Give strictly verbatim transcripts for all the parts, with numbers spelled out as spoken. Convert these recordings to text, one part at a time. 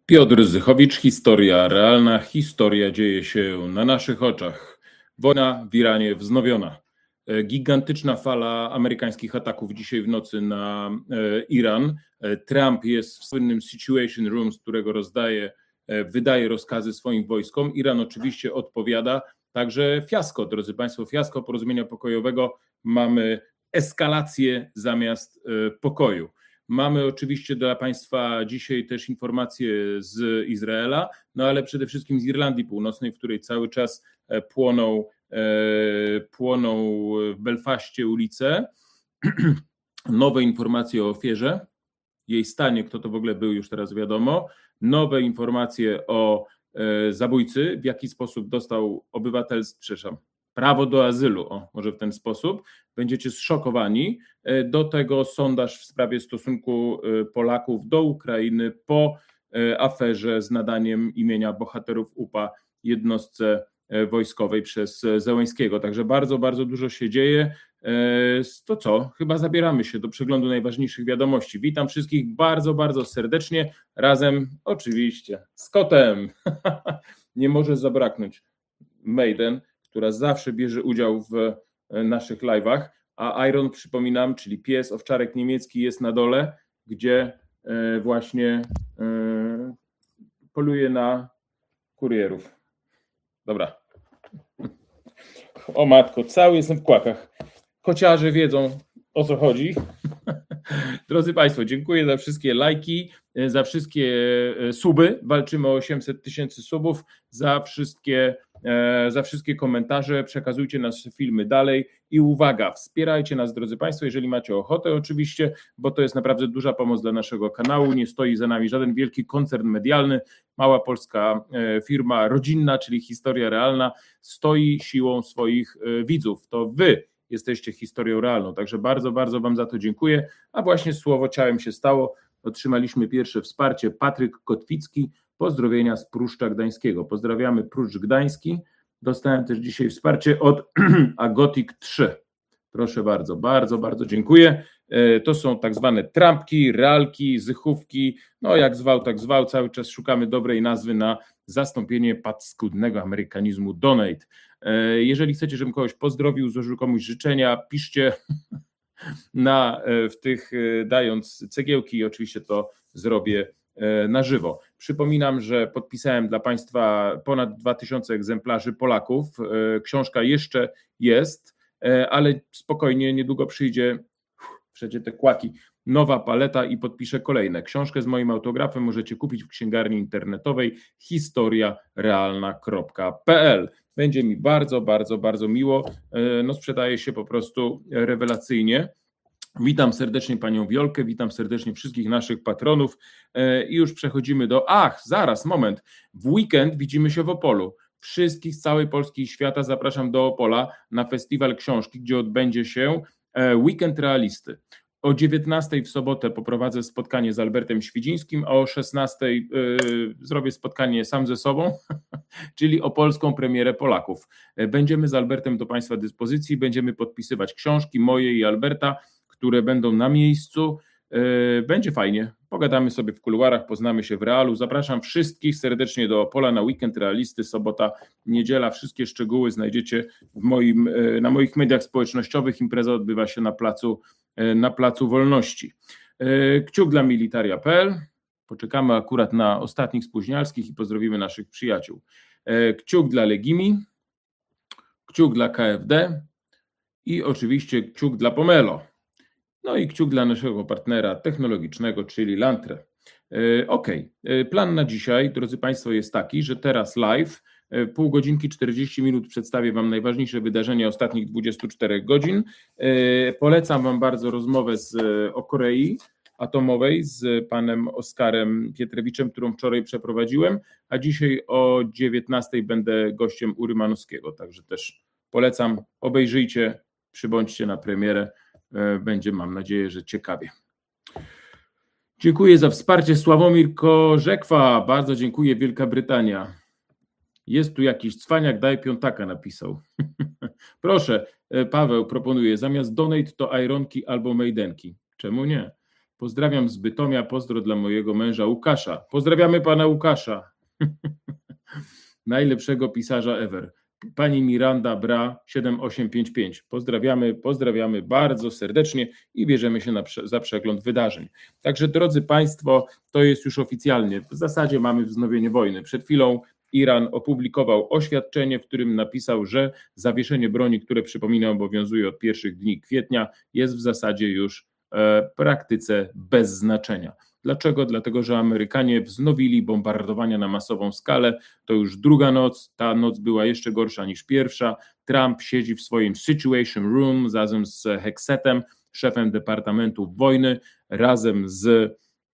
Piotr Zychowicz, historia realna, historia dzieje się na naszych oczach. Wojna w Iranie wznowiona. Gigantyczna fala amerykańskich ataków dzisiaj w nocy na Iran. Trump jest w słynnym Situation Room, z którego rozdaje, wydaje rozkazy swoim wojskom. Iran oczywiście odpowiada. Także fiasko, drodzy Państwo, fiasko porozumienia pokojowego. Mamy eskalację zamiast pokoju. Mamy oczywiście dla Państwa dzisiaj też informacje z Izraela, no ale przede wszystkim z Irlandii Północnej, w której cały czas płoną, płoną w Belfaście ulice. Nowe informacje o ofierze, jej stanie, kto to w ogóle był, już teraz wiadomo. Nowe informacje o zabójcy, w jaki sposób dostał obywatelstwo, przepraszam, prawo do azylu, o, może w ten sposób, będziecie zszokowani. Do tego sondaż w sprawie stosunku Polaków do Ukrainy po aferze z nadaniem imienia bohaterów U P A jednostce wojskowej przez Zełenskiego. Także bardzo, bardzo dużo się dzieje. To co? Chyba zabieramy się do przeglądu najważniejszych wiadomości. Witam wszystkich bardzo, bardzo serdecznie. Razem oczywiście z kotem. Nie może zabraknąć Maiden, która zawsze bierze udział w naszych live'ach, a Iron, przypominam, czyli pies, owczarek niemiecki, jest na dole, gdzie właśnie poluje na kurierów. Dobra. O matko, cały jestem w kłakach. Kociarze wiedzą, o co chodzi. Drodzy Państwo, dziękuję za wszystkie lajki, za wszystkie suby. Walczymy o osiemset tysięcy subów, za wszystkie, za wszystkie komentarze. Przekazujcie nasze filmy dalej i uwaga, wspierajcie nas, drodzy Państwo, jeżeli macie ochotę oczywiście, bo to jest naprawdę duża pomoc dla naszego kanału. Nie stoi za nami żaden wielki koncern medialny. Mała polska firma rodzinna, czyli Historia Realna, stoi siłą swoich widzów. To wy jesteście historią realną, także bardzo, bardzo Wam za to dziękuję, a właśnie słowo ciałem się stało, otrzymaliśmy pierwsze wsparcie, Patryk Kotwicki, pozdrowienia z Pruszcza Gdańskiego, pozdrawiamy Pruszcz Gdański, dostałem też dzisiaj wsparcie od Agotik trzy, proszę bardzo, bardzo, bardzo dziękuję, to są tak zwane trampki, realki, zychówki, no jak zwał, tak zwał, cały czas szukamy dobrej nazwy na zastąpienie paskudnego amerykanizmu donate. Jeżeli chcecie, żebym kogoś pozdrowił, złożył komuś życzenia, piszcie na, w tych, dając cegiełki i oczywiście to zrobię na żywo. Przypominam, że podpisałem dla Państwa ponad dwa tysiące egzemplarzy Polaków. Książka jeszcze jest, ale spokojnie, niedługo przyjdzie, przejdzie te kłaki, nowa paleta i podpiszę kolejne. Książkę z moim autografem możecie kupić w księgarni internetowej historia realna kropka p l. Będzie mi bardzo, bardzo, bardzo miło. No sprzedaje się po prostu rewelacyjnie. Witam serdecznie Panią Wiolkę, witam serdecznie wszystkich naszych patronów i już przechodzimy do... Ach, zaraz, moment. W weekend widzimy się w Opolu. Wszystkich z całej Polski i świata zapraszam do Opola na Festiwal Książki, gdzie odbędzie się Weekend Realisty. O dziewiętnastej w sobotę poprowadzę spotkanie z Albertem Świdzińskim, a o szesnastej yy, zrobię spotkanie sam ze sobą, czyli o polską premierę Polaków. Będziemy z Albertem do Państwa dyspozycji, będziemy podpisywać książki moje i Alberta, które będą na miejscu. Yy, będzie fajnie, pogadamy sobie w kuluarach, poznamy się w realu. Zapraszam wszystkich serdecznie do Opola na Weekend Realisty, sobota, niedziela. Wszystkie szczegóły znajdziecie w moim, yy, na moich mediach społecznościowych. Impreza odbywa się na placu na Placu Wolności. Kciuk dla militaria kropka p l. Poczekamy akurat na ostatnich spóźnialskich i pozdrowimy naszych przyjaciół. Kciuk dla Legimi, kciuk dla K F D i oczywiście kciuk dla Pomelo. No i kciuk dla naszego partnera technologicznego, czyli Lantre. Ok, plan na dzisiaj, drodzy Państwo, jest taki, że teraz live, pół godzinki, czterdzieści minut przedstawię Wam najważniejsze wydarzenia ostatnich dwudziestu czterech godzin. Polecam Wam bardzo rozmowę z, o Korei atomowej z panem Oskarem Pietrewiczem, którą wczoraj przeprowadziłem, a dzisiaj o dziewiętnastej będę gościem u Rymanowskiego, także też polecam, obejrzyjcie, przybądźcie na premierę, będzie, mam nadzieję, że ciekawie. Dziękuję za wsparcie. Sławomir Korzekwa, bardzo dziękuję. Wielka Brytania. Jest tu jakiś cwaniak, daj piątaka, napisał. Proszę, Paweł proponuje, zamiast donate to Ironki albo Maidenki. Czemu nie? Pozdrawiam z Bytomia, pozdro dla mojego męża Łukasza. Pozdrawiamy pana Łukasza. Najlepszego pisarza ever. Pani Miranda Bra siedem osiem pięć pięć. Pozdrawiamy, pozdrawiamy bardzo serdecznie i bierzemy się na, za przegląd wydarzeń. Także drodzy Państwo, to jest już oficjalnie. W zasadzie mamy wznowienie wojny. Przed chwilą Iran opublikował oświadczenie, w którym napisał, że zawieszenie broni, które przypominam obowiązuje od pierwszych dni kwietnia, jest w zasadzie już w praktyce bez znaczenia. Dlaczego? Dlatego, że Amerykanie wznowili bombardowania na masową skalę. To już druga noc, ta noc była jeszcze gorsza niż pierwsza. Trump siedzi w swoim Situation Room razem z Hexetem, szefem Departamentu Wojny, razem z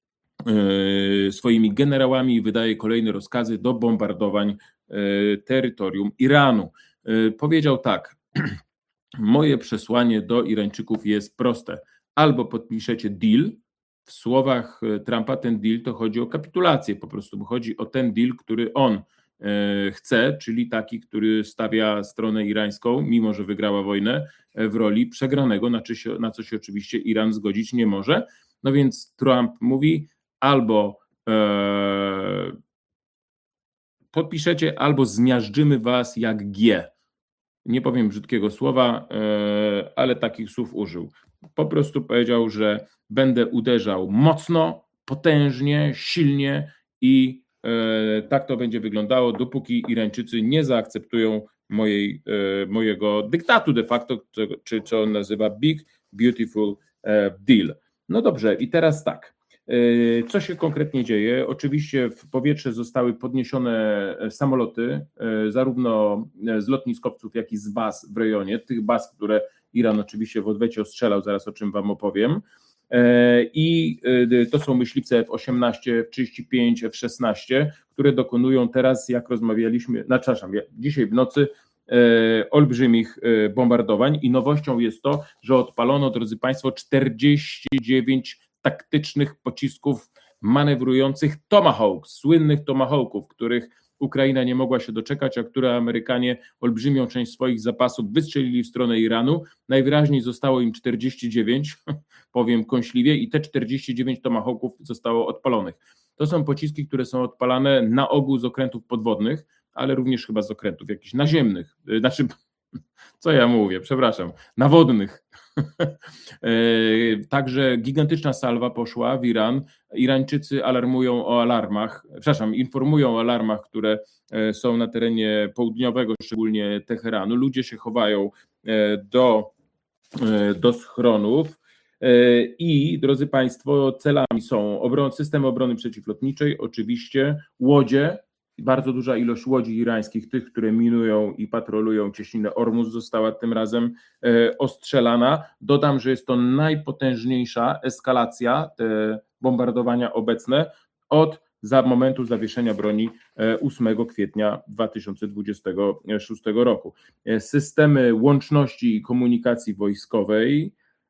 yy, swoimi generałami i wydaje kolejne rozkazy do bombardowań yy, terytorium Iranu. Yy, powiedział tak, moje przesłanie do Irańczyków jest proste. Albo podpiszecie deal. W słowach Trumpa ten deal to chodzi o kapitulację, po prostu bo chodzi o ten deal, który on chce, czyli taki, który stawia stronę irańską, mimo że wygrała wojnę, w roli przegranego, na, czy się, na co się oczywiście Iran zgodzić nie może. No więc Trump mówi albo e, podpiszecie, albo zmiażdżymy was jak G. Nie powiem brzydkiego słowa, e, ale takich słów użył. Po prostu powiedział, że będę uderzał mocno, potężnie, silnie i e, tak to będzie wyglądało, dopóki Irańczycy nie zaakceptują mojej, e, mojego dyktatu de facto, czy co on nazywa Big Beautiful Deal. No dobrze, i teraz tak. Co się konkretnie dzieje? Oczywiście w powietrze zostały podniesione samoloty, zarówno z lotniskowców, jak i z baz w rejonie, tych baz, które Iran oczywiście w odwecie ostrzelał, zaraz o czym wam opowiem. I to są myśliwce F osiemnaście, F trzydzieści pięć, F szesnaście, które dokonują teraz, jak rozmawialiśmy, no, przepraszam, dzisiaj w nocy, olbrzymich bombardowań i nowością jest to, że odpalono, drodzy Państwo, czterdzieści dziewięć taktycznych pocisków manewrujących Tomahawk, słynnych Tomahawków, których Ukraina nie mogła się doczekać, a które Amerykanie olbrzymią część swoich zapasów wystrzelili w stronę Iranu. Najwyraźniej zostało im czterdzieści dziewięć, powiem kąśliwie, i te czterdzieści dziewięć Tomahawków zostało odpalonych. To są pociski, które są odpalane na ogół z okrętów podwodnych, ale również chyba z okrętów jakichś naziemnych, znaczy, co ja mówię, przepraszam, nawodnych. Także gigantyczna salwa poszła w Iran. Irańczycy alarmują o alarmach, przepraszam, informują o alarmach, które są na terenie południowego, szczególnie Teheranu. Ludzie się chowają do, do schronów i, drodzy Państwo, celami są obron, systemy obrony przeciwlotniczej, oczywiście łodzie. Bardzo duża ilość łodzi irańskich, tych, które minują i patrolują cieśninę Ormus, została tym razem e, ostrzelana. Dodam, że jest to najpotężniejsza eskalacja, te bombardowania obecne, od za momentu zawieszenia broni e, ósmego kwietnia dwa tysiące dwudziestego szóstego roku. E, systemy łączności i komunikacji wojskowej,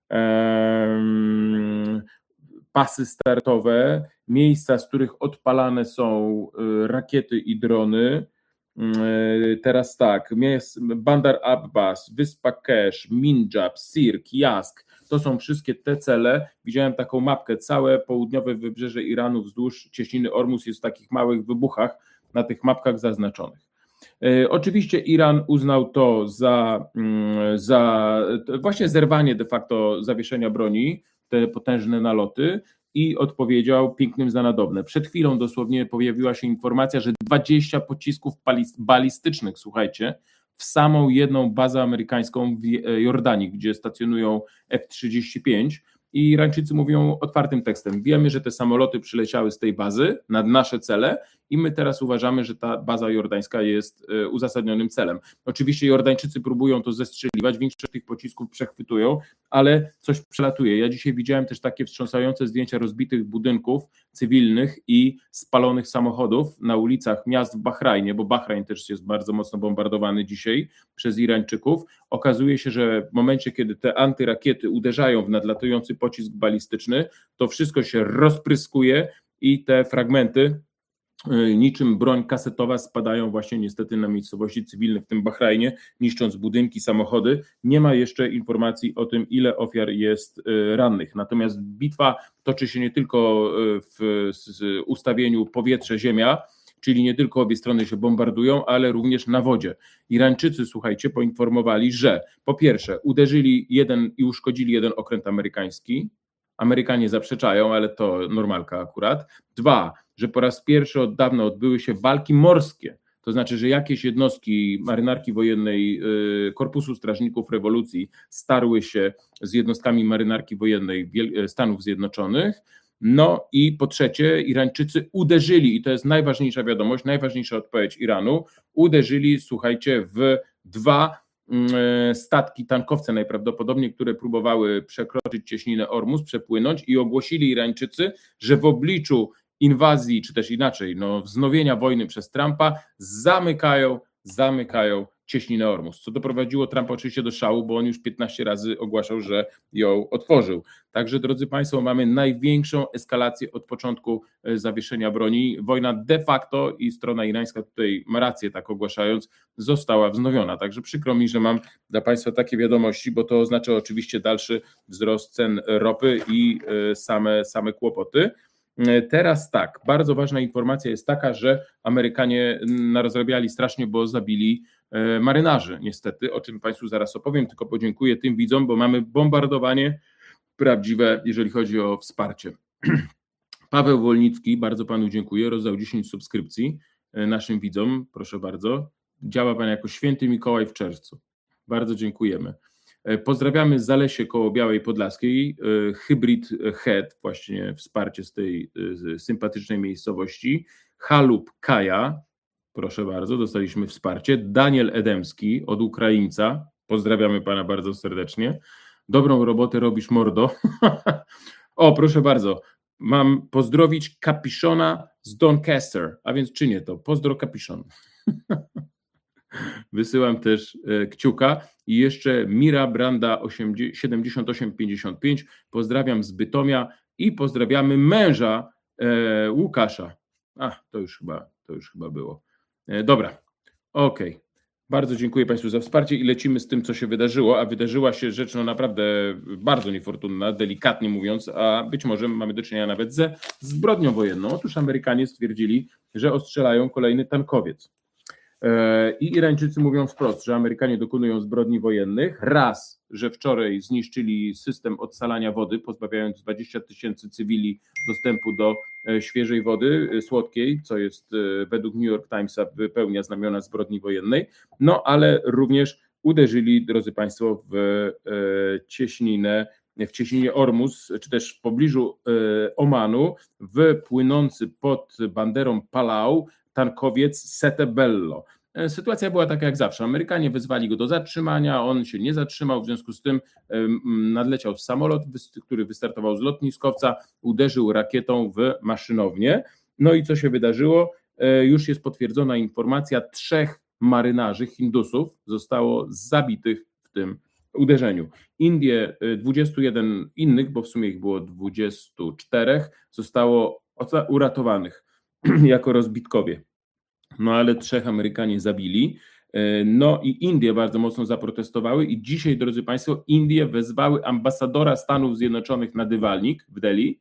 e, pasy startowe, miejsca, z których odpalane są rakiety i drony. Teraz tak, Bandar Abbas, Wyspa Kesh, Minjab, Sirk, Yazd, to są wszystkie te cele. Widziałem taką mapkę, całe południowe wybrzeże Iranu wzdłuż cieśniny Ormus jest w takich małych wybuchach na tych mapkach zaznaczonych. Oczywiście Iran uznał to za, za właśnie zerwanie de facto zawieszenia broni, te potężne naloty, i odpowiedział pięknym za nadobne. Przed chwilą dosłownie pojawiła się informacja, że dwadzieścia pocisków balistycznych, słuchajcie, w samą jedną bazę amerykańską w Jordanii, gdzie stacjonują F trzydzieści pięć, i Irańczycy mówią otwartym tekstem: wiemy, że te samoloty przyleciały z tej bazy nad nasze cele i my teraz uważamy, że ta baza jordańska jest uzasadnionym celem. Oczywiście Jordańczycy próbują to zestrzeliwać, większość tych pocisków przechwytują, ale coś przelatuje. Ja dzisiaj widziałem też takie wstrząsające zdjęcia rozbitych budynków cywilnych i spalonych samochodów na ulicach miast w Bahrajnie, bo Bahrajn też jest bardzo mocno bombardowany dzisiaj przez Irańczyków. Okazuje się, że w momencie, kiedy te antyrakiety uderzają w nadlatujący pocisk balistyczny, to wszystko się rozpryskuje i te fragmenty niczym broń kasetowa spadają właśnie niestety na miejscowości cywilne, w tym Bahrajnie, niszcząc budynki, samochody. Nie ma jeszcze informacji o tym, ile ofiar jest rannych. Natomiast bitwa toczy się nie tylko w ustawieniu powietrze-ziemia, czyli nie tylko obie strony się bombardują, ale również na wodzie. Irańczycy, słuchajcie, poinformowali, że po pierwsze uderzyli jeden i uszkodzili jeden okręt amerykański. Amerykanie zaprzeczają, ale to normalka akurat. Dwa, że po raz pierwszy od dawna odbyły się walki morskie, to znaczy, że jakieś jednostki marynarki wojennej Korpusu Strażników Rewolucji starły się z jednostkami marynarki wojennej Stanów Zjednoczonych. No i po trzecie, Irańczycy uderzyli, i to jest najważniejsza wiadomość, najważniejsza odpowiedź Iranu, uderzyli, słuchajcie, w dwa statki, tankowce najprawdopodobniej, które próbowały przekroczyć cieśninę Ormus, przepłynąć, i ogłosili Irańczycy, że w obliczu inwazji, czy też inaczej, no, wznowienia wojny przez Trumpa, zamykają, zamykają cieśninę Ormus, co doprowadziło Trumpa oczywiście do szału, bo on już piętnaście razy ogłaszał, że ją otworzył. Także, drodzy Państwo, mamy największą eskalację od początku zawieszenia broni. Wojna de facto, i strona irańska tutaj ma rację tak ogłaszając, została wznowiona. Także przykro mi, że mam dla Państwa takie wiadomości, bo to oznacza oczywiście dalszy wzrost cen ropy i same, same kłopoty. Teraz tak, bardzo ważna informacja jest taka, że Amerykanie narozrabiali strasznie, bo zabili marynarzy, niestety, o czym Państwu zaraz opowiem, tylko podziękuję tym widzom, bo mamy bombardowanie prawdziwe, jeżeli chodzi o wsparcie. Paweł Wolnicki, bardzo Panu dziękuję, rozdał dziesięć subskrypcji naszym widzom, proszę bardzo. Działa Pan jako święty Mikołaj w czerwcu. Bardzo dziękujemy. Pozdrawiamy z Zalesie koło Białej Podlaskiej, Hybrid Head, właśnie wsparcie z tej sympatycznej miejscowości. Halub Kaja, proszę bardzo, dostaliśmy wsparcie. Daniel Edemski od Ukraińca, pozdrawiamy Pana bardzo serdecznie. Dobrą robotę robisz, mordo. O, proszę bardzo, mam pozdrowić Kapiszona z Doncaster, a więc czynię to. Pozdro Kapiszon. Wysyłam też kciuka i jeszcze Mira Branda siedemdziesiąt osiem pięćdziesiąt pięć, pozdrawiam z Bytomia i pozdrawiamy męża e, Łukasza. A, to już chyba, to już chyba było. E, dobra, okej. Okay. Bardzo dziękuję Państwu za wsparcie i lecimy z tym, co się wydarzyło, a wydarzyła się rzecz no naprawdę bardzo niefortunna, delikatnie mówiąc, a być może mamy do czynienia nawet ze zbrodnią wojenną. Otóż Amerykanie stwierdzili, że ostrzelają kolejny tankowiec. I Irańczycy mówią wprost, że Amerykanie dokonują zbrodni wojennych. Raz, że wczoraj zniszczyli system odsalania wody, pozbawiając dwadzieścia tysięcy cywili dostępu do świeżej wody słodkiej, co jest według New York Timesa wypełnia znamiona zbrodni wojennej. No ale również uderzyli, drodzy Państwo, w cieśninę, w cieśninie Ormus, czy też w pobliżu Omanu, w płynący pod banderą Palau tankowiec Sete Bello. Sytuacja była taka jak zawsze. Amerykanie wezwali go do zatrzymania, on się nie zatrzymał, w związku z tym nadleciał samolot, który wystartował z lotniskowca, uderzył rakietą w maszynownię. No i co się wydarzyło? Już jest potwierdzona informacja, trzech marynarzy Hindusów zostało zabitych w tym uderzeniu. Indie, dwudziestu jeden innych, bo w sumie ich było dwudziestu czterech, zostało uratowanych jako rozbitkowie. No ale trzech Amerykanie zabili. No i Indie bardzo mocno zaprotestowały i dzisiaj, drodzy Państwo, Indie wezwały ambasadora Stanów Zjednoczonych na dywalnik w Delhi.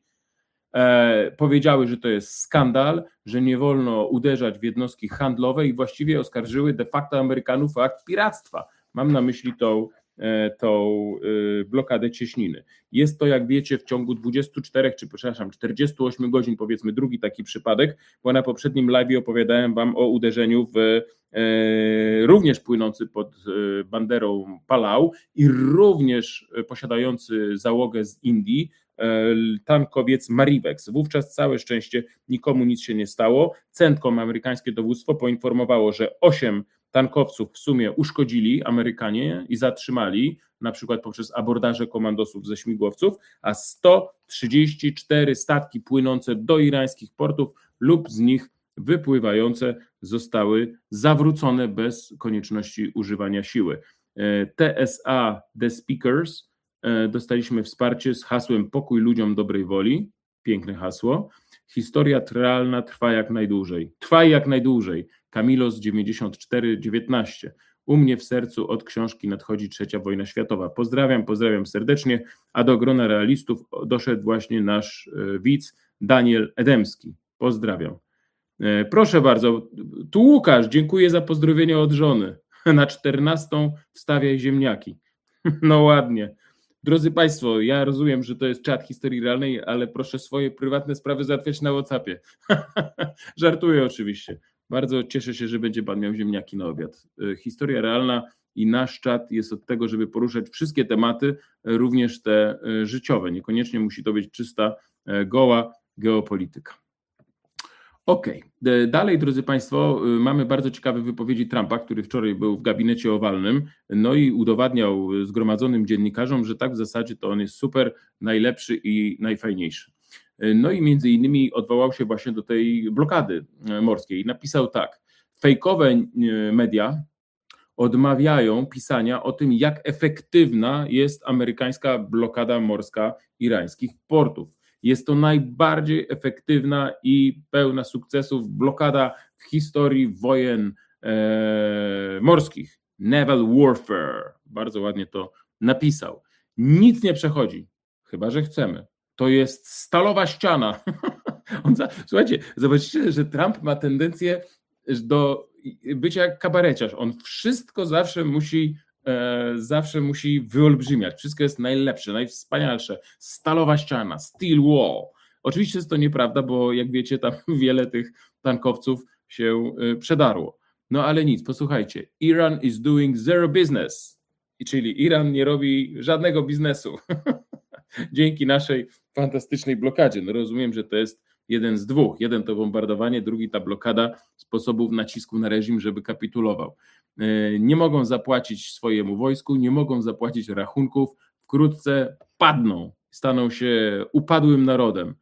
E, powiedziały, że to jest skandal, że nie wolno uderzać w jednostki handlowe i właściwie oskarżyły de facto Amerykanów o akt piractwa. Mam na myśli tą tą blokadę cieśniny. Jest to, jak wiecie, w ciągu dwudziestu czterech, czy przepraszam, czterdziestu ośmiu godzin, powiedzmy drugi taki przypadek, bo na poprzednim live opowiadałem Wam o uderzeniu w e, również płynący pod banderą Palau i również posiadający załogę z Indii e, tankowiec Marivex. Wówczas całe szczęście nikomu nic się nie stało. Centkom amerykańskie dowództwo poinformowało, że osiem tankowców w sumie uszkodzili Amerykanie i zatrzymali, na przykład poprzez abordaże komandosów ze śmigłowców, a sto trzydzieści cztery statki płynące do irańskich portów lub z nich wypływające zostały zawrócone bez konieczności używania siły. T S A The Speakers dostaliśmy wsparcie z hasłem Pokój ludziom dobrej woli, piękne hasło. Historia realna trwa jak najdłużej. Trwa jak najdłużej. Kamilos dziewięćdziesiąt cztery dziewiętnaście. U mnie w sercu od książki nadchodzi trzecia wojna światowa. Pozdrawiam, pozdrawiam serdecznie, a do grona realistów doszedł właśnie nasz widz Daniel Edemski. Pozdrawiam. Proszę bardzo, tu Łukasz, dziękuję za pozdrowienie od żony. Na czternastą wstawiaj ziemniaki. No ładnie. Drodzy Państwo, ja rozumiem, że to jest czat historii realnej, ale proszę swoje prywatne sprawy załatwiać na WhatsAppie. Żartuję oczywiście. Bardzo cieszę się, że będzie Pan miał ziemniaki na obiad. Historia realna i nasz czat jest od tego, żeby poruszać wszystkie tematy, również te życiowe. Niekoniecznie musi to być czysta, goła geopolityka. Okej, okay. Dalej, drodzy Państwo, mamy bardzo ciekawe wypowiedzi Trumpa, który wczoraj był w gabinecie owalnym, no i udowadniał zgromadzonym dziennikarzom, że tak w zasadzie to on jest super, najlepszy i najfajniejszy. No i między innymi odwołał się właśnie do tej blokady morskiej. Napisał tak: fejkowe media odmawiają pisania o tym, jak efektywna jest amerykańska blokada morska irańskich portów. Jest to najbardziej efektywna i pełna sukcesów blokada w historii wojen e, morskich. Naval warfare. Bardzo ładnie to napisał. Nic nie przechodzi, chyba że chcemy. To jest stalowa ściana. On za, słuchajcie, zobaczycie, że Trump ma tendencję do bycia jak kabareciarz. On wszystko zawsze musi zawsze musi wyolbrzymiać. Wszystko jest najlepsze, najwspanialsze. Stalowa ściana, steel wall. Oczywiście jest to nieprawda, bo jak wiecie, tam wiele tych tankowców się przedarło. No ale nic, posłuchajcie. Iran is doing zero business. Czyli Iran nie robi żadnego biznesu. Dzięki naszej fantastycznej blokadzie. No rozumiem, że to jest jeden z dwóch. Jeden to bombardowanie, drugi ta blokada sposobów nacisku na reżim, żeby kapitulował. Nie mogą zapłacić swojemu wojsku, nie mogą zapłacić rachunków, wkrótce padną, staną się upadłym narodem.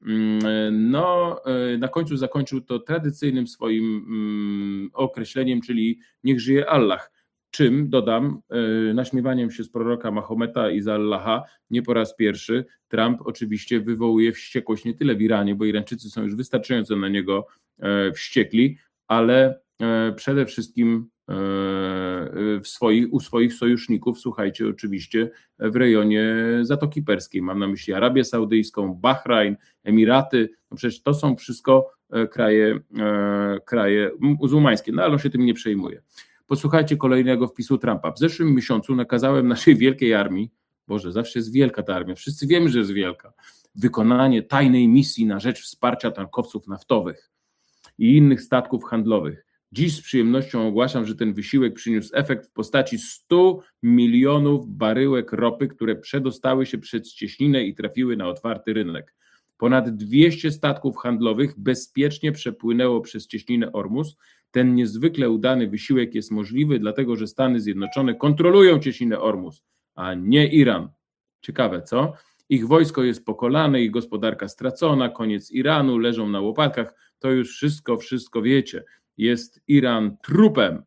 No, na końcu zakończył to tradycyjnym swoim określeniem, czyli niech żyje Allah. Czym, dodam, naśmiewaniem się z proroka Mahometa i z Allaha, nie po raz pierwszy, Trump oczywiście wywołuje wściekłość nie tyle w Iranie, bo Irańczycy są już wystarczająco na niego wściekli, ale przede wszystkim w swoich, u swoich sojuszników, słuchajcie, oczywiście w rejonie Zatoki Perskiej, mam na myśli Arabię Saudyjską, Bahrajn, Emiraty, no przecież to są wszystko kraje, kraje muzułmańskie, no ale on się tym nie przejmuje. Posłuchajcie kolejnego wpisu Trumpa. W zeszłym miesiącu nakazałem naszej wielkiej armii, Boże, zawsze jest wielka ta armia, wszyscy wiemy, że jest wielka, wykonanie tajnej misji na rzecz wsparcia tankowców naftowych i innych statków handlowych. Dziś z przyjemnością ogłaszam, że ten wysiłek przyniósł efekt w postaci stu milionów baryłek ropy, które przedostały się przez cieśninę i trafiły na otwarty rynek. Ponad dwieście statków handlowych bezpiecznie przepłynęło przez cieśninę Ormus. Ten niezwykle udany wysiłek jest możliwy, dlatego że Stany Zjednoczone kontrolują cieśninę Ormus, a nie Iran. Ciekawe, co? Ich wojsko jest pokolane, ich gospodarka stracona, koniec Iranu, leżą na łopatkach. To już wszystko, wszystko wiecie. Jest Iran trupem.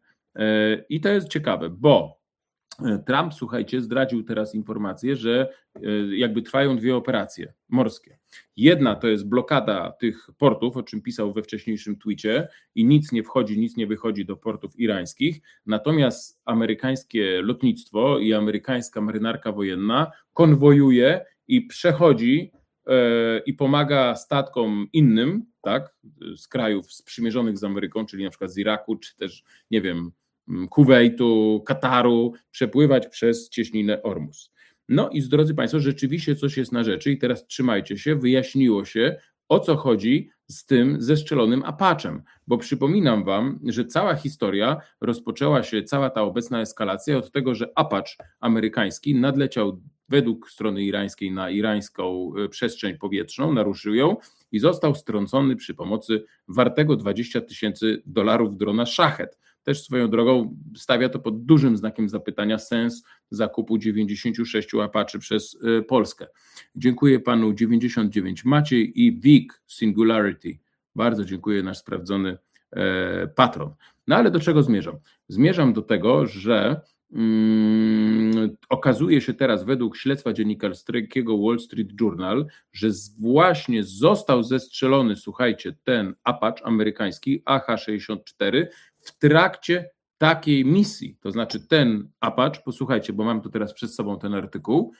I to jest ciekawe, bo Trump, słuchajcie, zdradził teraz informację, że jakby trwają dwie operacje morskie. Jedna to jest blokada tych portów, o czym pisał we wcześniejszym tweetie, i nic nie wchodzi, nic nie wychodzi do portów irańskich, natomiast amerykańskie lotnictwo i amerykańska marynarka wojenna konwojuje i przechodzi i pomaga statkom innym, tak, z krajów sprzymierzonych z Ameryką, czyli na przykład z Iraku, czy też, nie wiem, Kuwejtu, Kataru, przepływać przez cieśninę Ormus. No i drodzy Państwo, rzeczywiście coś jest na rzeczy i teraz trzymajcie się, wyjaśniło się, o co chodzi z tym zestrzelonym Apachem, bo przypominam Wam, że cała historia rozpoczęła się, cała ta obecna eskalacja od tego, że Apacz amerykański nadleciał według strony irańskiej na irańską przestrzeń powietrzną, naruszył ją i został strącony przy pomocy wartego dwadzieścia tysięcy dolarów drona Shahed. Też swoją drogą stawia to pod dużym znakiem zapytania sens zakupu dziewięćdziesięciu sześciu Apache przez Polskę. Dziękuję panu dziewięćdziesiąt dziewięć Maciej i Vic Singularity. Bardzo dziękuję, nasz sprawdzony patron. No ale do czego zmierzam? Zmierzam do tego, że Hmm, okazuje się teraz według śledztwa dziennikarskiego Wall Street Journal, że z, właśnie został zestrzelony, słuchajcie, ten Apache amerykański A H sześćdziesiąt cztery w trakcie takiej misji. To znaczy ten Apache, posłuchajcie, bo mam tu teraz przed sobą ten artykuł,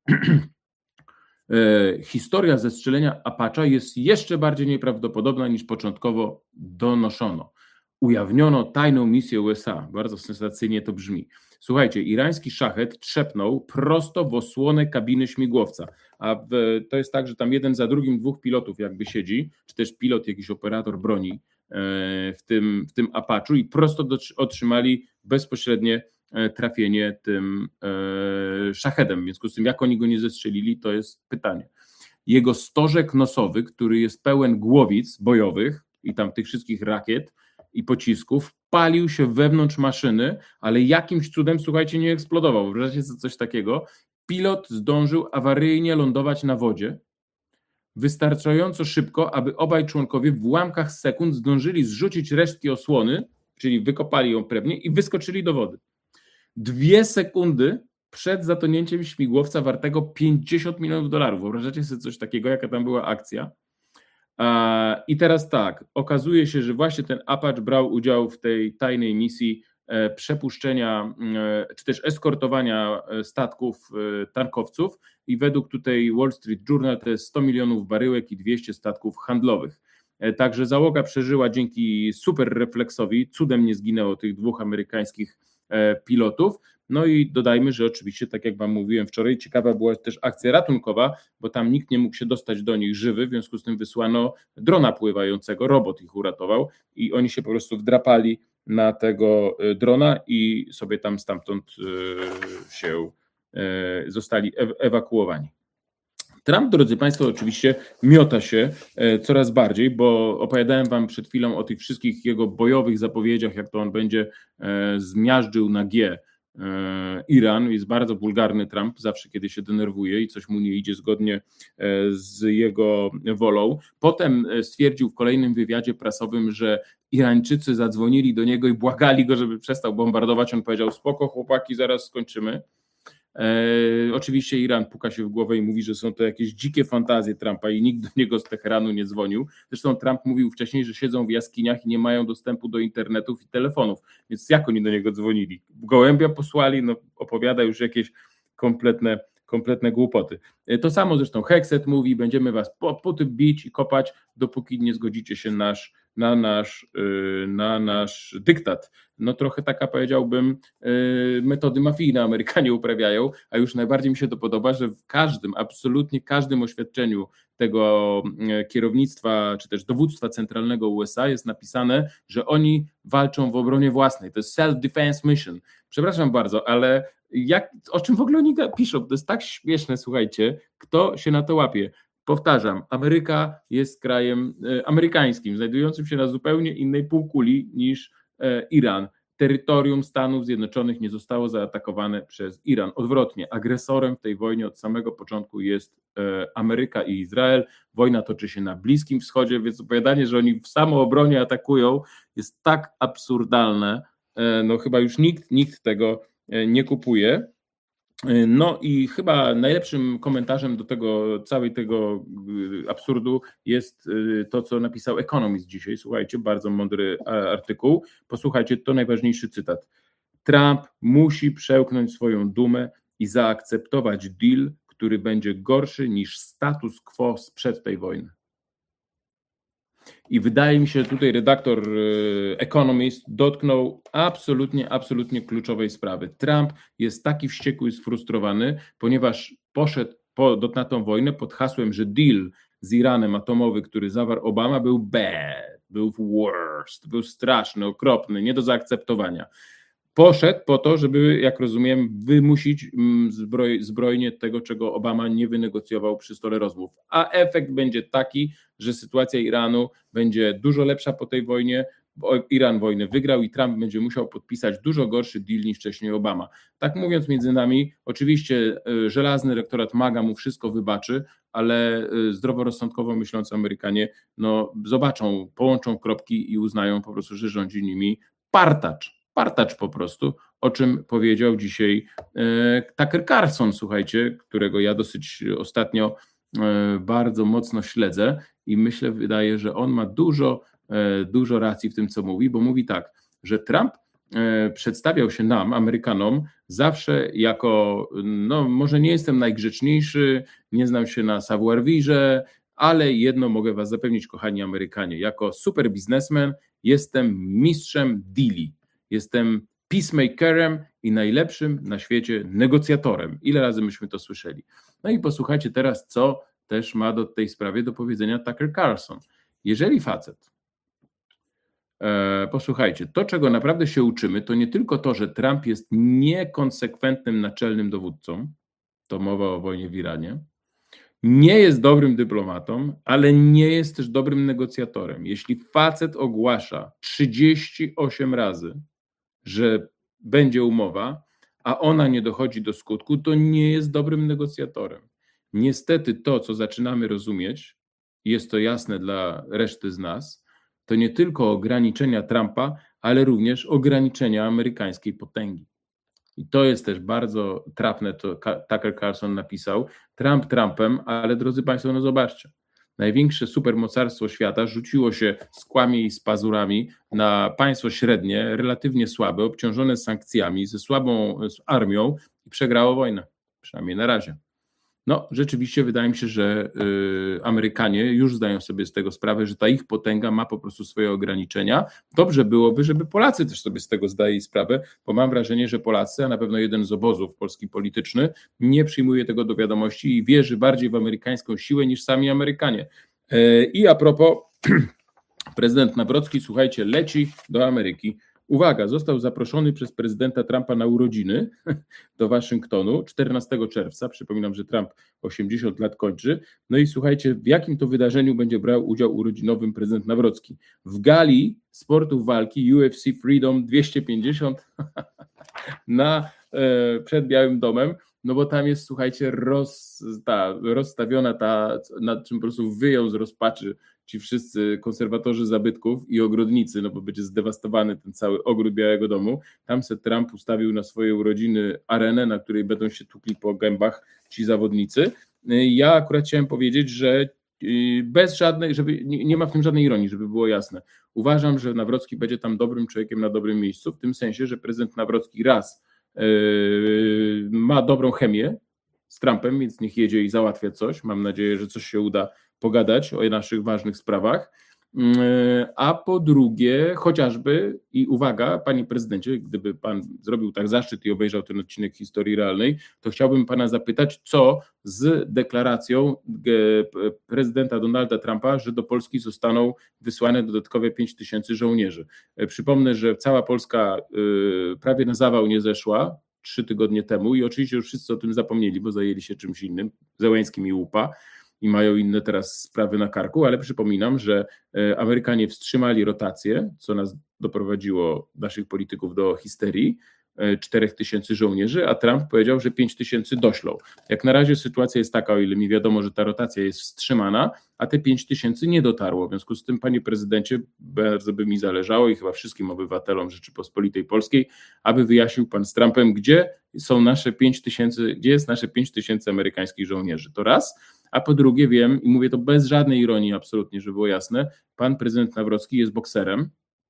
historia zestrzelenia Apache'a jest jeszcze bardziej nieprawdopodobna niż początkowo donoszono. Ujawniono tajną misję U S A. Bardzo sensacyjnie to brzmi. Słuchajcie, irański szachet trzepnął prosto w osłonę kabiny śmigłowca. A w, to jest tak, że tam jeden za drugim dwóch pilotów jakby siedzi, czy też pilot, jakiś operator broni w tym, w tym Apache'u i prosto do, otrzymali bezpośrednie trafienie tym szachetem. W związku z tym, jak oni go nie zestrzelili, to jest pytanie. Jego stożek nosowy, który jest pełen głowic bojowych i tam tych wszystkich rakiet i pocisków, palił się wewnątrz maszyny, ale jakimś cudem, słuchajcie, nie eksplodował. Wyobraźcie sobie coś takiego. Pilot zdążył awaryjnie lądować na wodzie, wystarczająco szybko, aby obaj członkowie w ułamkach sekund zdążyli zrzucić resztki osłony, czyli wykopali ją pewnie i wyskoczyli do wody. Dwie sekundy przed zatonięciem śmigłowca wartego pięćdziesiąt milionów dolarów. Wyobrażacie sobie coś takiego, jaka tam była akcja? I teraz tak, okazuje się, że właśnie ten Apache brał udział w tej tajnej misji przepuszczenia czy też eskortowania statków tankowców i według tutaj Wall Street Journal to jest sto milionów baryłek i dwieście statków handlowych. Także załoga przeżyła dzięki super refleksowi, cudem nie zginęło tych dwóch amerykańskich pilotów. No i dodajmy, że oczywiście, tak jak wam mówiłem wczoraj, ciekawa była też akcja ratunkowa, bo tam nikt nie mógł się dostać do nich żywy, w związku z tym wysłano drona pływającego, robot ich uratował i oni się po prostu wdrapali na tego drona i sobie tam stamtąd się zostali ewakuowani. Trump, drodzy Państwo, oczywiście miota się coraz bardziej, bo opowiadałem wam przed chwilą o tych wszystkich jego bojowych zapowiedziach, jak to on będzie zmiażdżył na G Iran. Jest bardzo wulgarny Trump, zawsze kiedy się denerwuje i coś mu nie idzie zgodnie z jego wolą. Potem stwierdził w kolejnym wywiadzie prasowym, że Irańczycy zadzwonili do niego i błagali go, żeby przestał bombardować. On powiedział: spoko chłopaki, zaraz skończymy. E, oczywiście Iran puka się w głowę i mówi, że są to jakieś dzikie fantazje Trumpa i nikt do niego z Teheranu nie dzwonił. Zresztą Trump mówił wcześniej, że siedzą w jaskiniach i nie mają dostępu do internetów i telefonów, więc jak oni do niego dzwonili? Gołębia posłali, no opowiada już jakieś kompletne, kompletne głupoty. E, to samo zresztą Hexet mówi, będziemy was po, po tym bić i kopać, dopóki nie zgodzicie się nasz, na, nasz, yy, na nasz dyktat. No trochę taka, powiedziałbym, metody mafijne Amerykanie uprawiają, a już najbardziej mi się to podoba, że w każdym, absolutnie każdym oświadczeniu tego kierownictwa, czy też dowództwa centralnego U S A jest napisane, że oni walczą w obronie własnej. To jest self-defense mission. Przepraszam bardzo, ale jak, o czym w ogóle oni piszą? To jest tak śmieszne, słuchajcie, kto się na to łapie? Powtarzam, Ameryka jest krajem amerykańskim, znajdującym się na zupełnie innej półkuli niż Iran. Terytorium Stanów Zjednoczonych nie zostało zaatakowane przez Iran. Odwrotnie, agresorem w tej wojnie od samego początku jest Ameryka i Izrael. Wojna toczy się na Bliskim Wschodzie, więc opowiadanie, że oni w samoobronie atakują, jest tak absurdalne. No chyba już nikt, nikt tego nie kupuje. No i chyba najlepszym komentarzem do tego całej tego absurdu jest to, co napisał Economist dzisiaj. Słuchajcie, bardzo mądry artykuł. Posłuchajcie, to najważniejszy cytat. Trump musi przełknąć swoją dumę i zaakceptować deal, który będzie gorszy niż status quo sprzed tej wojny. I wydaje mi się, że tutaj redaktor Economist dotknął absolutnie, absolutnie kluczowej sprawy. Trump jest taki wściekły i sfrustrowany, ponieważ poszedł po, na tą wojnę pod hasłem, że deal z Iranem atomowy, który zawarł Obama, był bad, był worst, był straszny, okropny, nie do zaakceptowania. Poszedł po to, żeby, jak rozumiem, wymusić zbroj, zbrojnie tego, czego Obama nie wynegocjował przy stole rozmów. A efekt będzie taki, że sytuacja Iranu będzie dużo lepsza po tej wojnie. Iran wojnę wygrał i Trump będzie musiał podpisać dużo gorszy deal niż wcześniej Obama. Tak mówiąc między nami, oczywiście żelazny rektorat MAGA mu wszystko wybaczy, ale zdroworozsądkowo myślący Amerykanie no, zobaczą, połączą kropki i uznają po prostu, że rządzi nimi partacz. partacz po prostu, o czym powiedział dzisiaj e, Tucker Carlson, słuchajcie, którego ja dosyć ostatnio e, bardzo mocno śledzę i myślę, wydaje, że on ma dużo, e, dużo racji w tym, co mówi, bo mówi tak, że Trump e, przedstawiał się nam, Amerykanom, zawsze jako, no może nie jestem najgrzeczniejszy, nie znam się na savoir-vivre, ale jedno mogę was zapewnić, kochani Amerykanie, jako super biznesmen jestem mistrzem deali, jestem peacemakerem i najlepszym na świecie negocjatorem. Ile razy myśmy to słyszeli? No i posłuchajcie teraz, co też ma do tej sprawie do powiedzenia Tucker Carlson. Jeżeli facet, e, posłuchajcie, to czego naprawdę się uczymy, to nie tylko to, że Trump jest niekonsekwentnym naczelnym dowódcą, to mowa o wojnie w Iranie, nie jest dobrym dyplomatą, ale nie jest też dobrym negocjatorem. Jeśli facet ogłasza trzydzieści osiem razy, że będzie umowa, a ona nie dochodzi do skutku, to nie jest dobrym negocjatorem. Niestety to, co zaczynamy rozumieć, jest to jasne dla reszty z nas, to nie tylko ograniczenia Trumpa, ale również ograniczenia amerykańskiej potęgi. I to jest też bardzo trafne, to Tucker Carlson napisał. Trump Trumpem, ale drodzy Państwo, no zobaczcie, największe supermocarstwo świata rzuciło się z kłami i z pazurami na państwo średnie, relatywnie słabe, obciążone sankcjami, ze słabą armią i przegrało wojnę, przynajmniej na razie. No, rzeczywiście wydaje mi się, że y, Amerykanie już zdają sobie z tego sprawę, że ta ich potęga ma po prostu swoje ograniczenia. Dobrze byłoby, żeby Polacy też sobie z tego zdali sprawę, bo mam wrażenie, że Polacy, a na pewno jeden z obozów polski polityczny, nie przyjmuje tego do wiadomości i wierzy bardziej w amerykańską siłę niż sami Amerykanie. Y, I a propos, prezydent Nawrocki, słuchajcie, leci do Ameryki. Uwaga, został zaproszony przez prezydenta Trumpa na urodziny do Waszyngtonu czternastego czerwca. Przypominam, że Trump osiemdziesiąt lat kończy. No i słuchajcie, w jakim to wydarzeniu będzie brał udział urodzinowym prezydent Nawrocki? W gali sportów walki U F C Freedom dwieście pięćdziesiąt na, e, przed Białym Domem. No bo tam jest, słuchajcie, roz, ta, rozstawiona ta, nad czym po prostu wyją z rozpaczy ci wszyscy konserwatorzy zabytków i ogrodnicy, no bo będzie zdewastowany ten cały ogród Białego Domu. Tam se Trump ustawił na swoje urodziny arenę, na której będą się tukli po gębach ci zawodnicy. Ja akurat chciałem powiedzieć, że bez żadnej, żeby nie, nie ma w tym żadnej ironii, żeby było jasne. Uważam, że Nawrocki będzie tam dobrym człowiekiem na dobrym miejscu, w tym sensie, że prezydent Nawrocki raz yy, ma dobrą chemię z Trumpem, więc niech jedzie i załatwia coś. Mam nadzieję, że coś się uda pogadać o naszych ważnych sprawach. A po drugie, chociażby, i uwaga, panie prezydencie, gdyby pan zrobił tak zaszczyt i obejrzał ten odcinek Historii Realnej, to chciałbym pana zapytać, co z deklaracją prezydenta Donalda Trumpa, że do Polski zostaną wysłane dodatkowe pięć tysięcy żołnierzy. Przypomnę, że cała Polska prawie na zawał nie zeszła trzy tygodnie temu i oczywiście już wszyscy o tym zapomnieli, bo zajęli się czymś innym, Zełenськim i łupa, i mają inne teraz sprawy na karku, ale przypominam, że Amerykanie wstrzymali rotację, co nas doprowadziło, naszych polityków, do histerii, czterech tysięcy żołnierzy, a Trump powiedział, że pięć tysięcy doślą. Jak na razie sytuacja jest taka, o ile mi wiadomo, że ta rotacja jest wstrzymana, a te pięć tysięcy nie dotarło. W związku z tym, panie prezydencie, bardzo by mi zależało i chyba wszystkim obywatelom Rzeczypospolitej Polskiej, aby wyjaśnił pan z Trumpem, gdzie są nasze pięć tysięcy, gdzie jest nasze pięć tysięcy amerykańskich żołnierzy. To raz. A po drugie wiem, i mówię to bez żadnej ironii absolutnie, żeby było jasne, pan prezydent Nawrocki jest bokserem.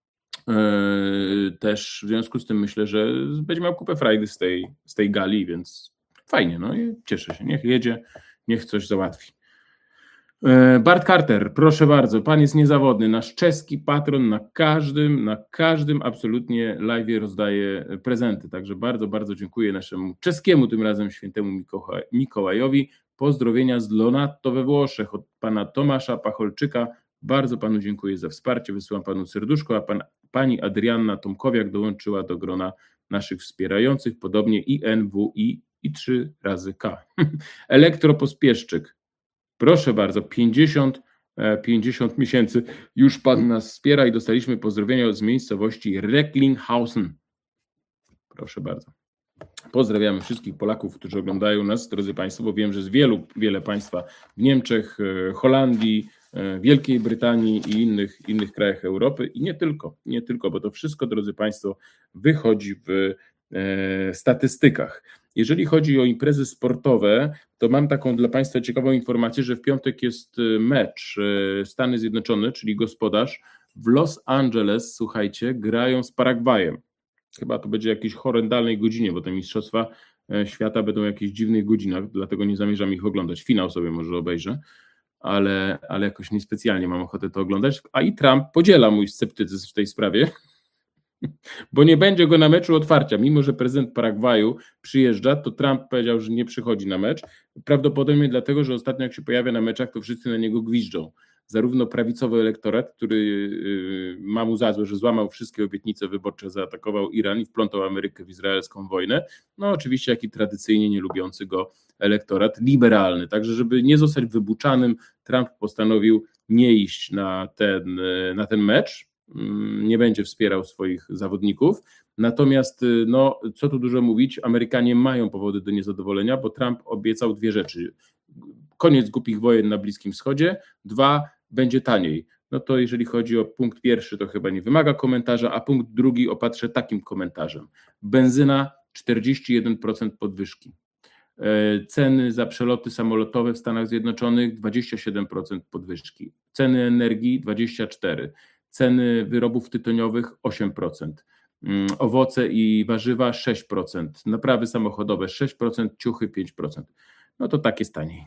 Yy, też w związku z tym myślę, że będzie miał kupę frajdy z tej, z tej gali, więc fajnie, no i cieszę się, niech jedzie, niech coś załatwi. Yy, Bart Carter, proszę bardzo, pan jest niezawodny, nasz czeski patron na każdym, na każdym absolutnie live'ie rozdaje prezenty, także bardzo, bardzo dziękuję naszemu czeskiemu, tym razem świętemu Mikołaj, Mikołajowi. Pozdrowienia z Lonatto we Włoszech od pana Tomasza Pacholczyka. Bardzo panu dziękuję za wsparcie, wysyłam panu serduszko, a pan, pani Adrianna Tomkowiak dołączyła do grona naszych wspierających, podobnie I N W I i trzy razy K. Elektropospieszczyk, proszę bardzo, pięćdziesiąt, pięćdziesiąt miesięcy już pan nas wspiera i dostaliśmy pozdrowienia z miejscowości Recklinghausen. Proszę bardzo. Pozdrawiamy wszystkich Polaków, którzy oglądają nas, drodzy Państwo, bo wiem, że jest wielu, wiele Państwa w Niemczech, Holandii, Wielkiej Brytanii i innych, innych krajach Europy i nie tylko, nie tylko, bo to wszystko, drodzy Państwo, wychodzi w statystykach. Jeżeli chodzi o imprezy sportowe, to mam taką dla Państwa ciekawą informację, że w piątek jest mecz Stany Zjednoczone, czyli gospodarz, w Los Angeles, słuchajcie, grają z Paragwajem. Chyba to będzie jakiejś horrendalnej godzinie, bo te mistrzostwa świata będą w jakichś dziwnych godzinach, dlatego nie zamierzam ich oglądać. Finał sobie może obejrzę, ale, ale jakoś niespecjalnie mam ochotę to oglądać. A i Trump podziela mój sceptycyzm w tej sprawie, bo nie będzie go na meczu otwarcia. Mimo że prezydent Paragwaju przyjeżdża, to Trump powiedział, że nie przychodzi na mecz. Prawdopodobnie dlatego, że ostatnio jak się pojawia na meczach, to wszyscy na niego gwiżdżą. Zarówno prawicowy elektorat, który ma mu za złe, że złamał wszystkie obietnice wyborcze, zaatakował Iran i wplątał Amerykę w izraelską wojnę, no oczywiście jak i tradycyjnie nie lubiący go elektorat liberalny. Także żeby nie zostać wybuczanym, Trump postanowił nie iść na ten, na ten mecz, nie będzie wspierał swoich zawodników. Natomiast, no, co tu dużo mówić, Amerykanie mają powody do niezadowolenia, bo Trump obiecał dwie rzeczy. Koniec głupich wojen na Bliskim Wschodzie, dwa, będzie taniej. No to jeżeli chodzi o punkt pierwszy, to chyba nie wymaga komentarza, a punkt drugi opatrzę takim komentarzem. Benzyna czterdzieści jeden procent podwyżki. Ceny za przeloty samolotowe w Stanach Zjednoczonych dwadzieścia siedem procent podwyżki. Ceny energii dwadzieścia cztery procent. Ceny wyrobów tytoniowych osiem procent. Owoce i warzywa sześć procent. Naprawy samochodowe sześć procent, ciuchy pięć procent. No to tak jest taniej.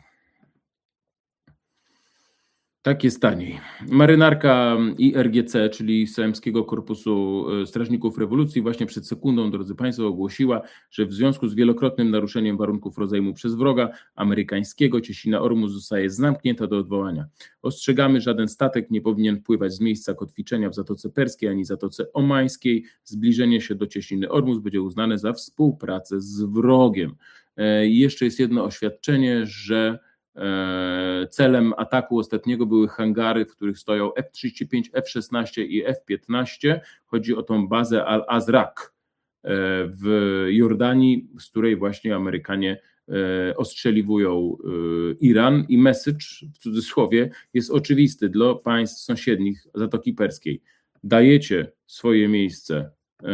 Tak jest taniej. Marynarka I R G C, czyli Sejmskiego Korpusu Strażników Rewolucji, właśnie przed sekundą, drodzy Państwo, ogłosiła, że w związku z wielokrotnym naruszeniem warunków rozejmu przez wroga amerykańskiego cieśnina Ormus zostaje zamknięta do odwołania. Ostrzegamy, żaden statek nie powinien pływać z miejsca kotwiczenia w Zatoce Perskiej ani Zatoce Omańskiej. Zbliżenie się do cieśniny Ormus będzie uznane za współpracę z wrogiem. I jeszcze jest jedno oświadczenie, że celem ataku ostatniego były hangary, w których stoją F trzydzieści pięć, F szesnaście i F piętnaście. Chodzi o tą bazę Al-Azraq w Jordanii, z której właśnie Amerykanie ostrzeliwują Iran i message, w cudzysłowie, jest oczywisty dla państw sąsiednich Zatoki Perskiej. Dajecie swoje miejsce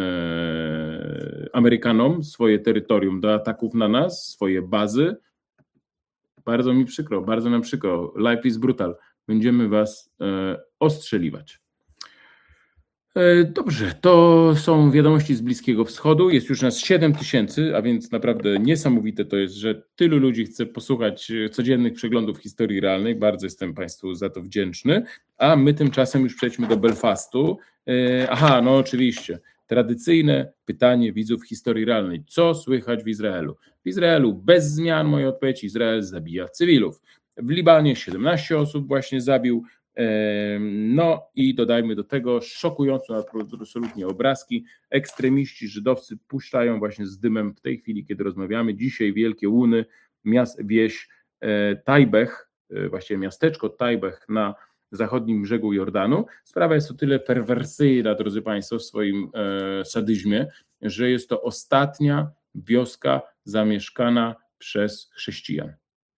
Amerykanom, swoje terytorium do ataków na nas, swoje bazy. Bardzo mi przykro, bardzo nam przykro. Life is brutal. Będziemy was e, ostrzeliwać. E, dobrze, to są wiadomości z Bliskiego Wschodu. Jest już nas siedem tysięcy, a więc naprawdę niesamowite to jest, że tylu ludzi chce posłuchać codziennych przeglądów historii realnej. Bardzo jestem Państwu za to wdzięczny. A my tymczasem już przejdźmy do Belfastu. E, aha, no oczywiście. Tradycyjne pytanie widzów historii realnej. Co słychać w Izraelu? W Izraelu bez zmian, moja odpowiedź, Izrael zabija cywilów. W Libanie siedemnaście osób właśnie zabił. No i dodajmy do tego szokujące absolutnie obrazki. Ekstremiści żydowscy puszczają właśnie z dymem w tej chwili, kiedy rozmawiamy. Dzisiaj wielkie łuny, miast, wieś Tajbech, właściwie miasteczko Tajbech na zachodnim brzegu Jordanu. Sprawa jest o tyle perwersyjna, drodzy Państwo, w swoim e, sadyzmie, że jest to ostatnia wioska zamieszkana przez chrześcijan.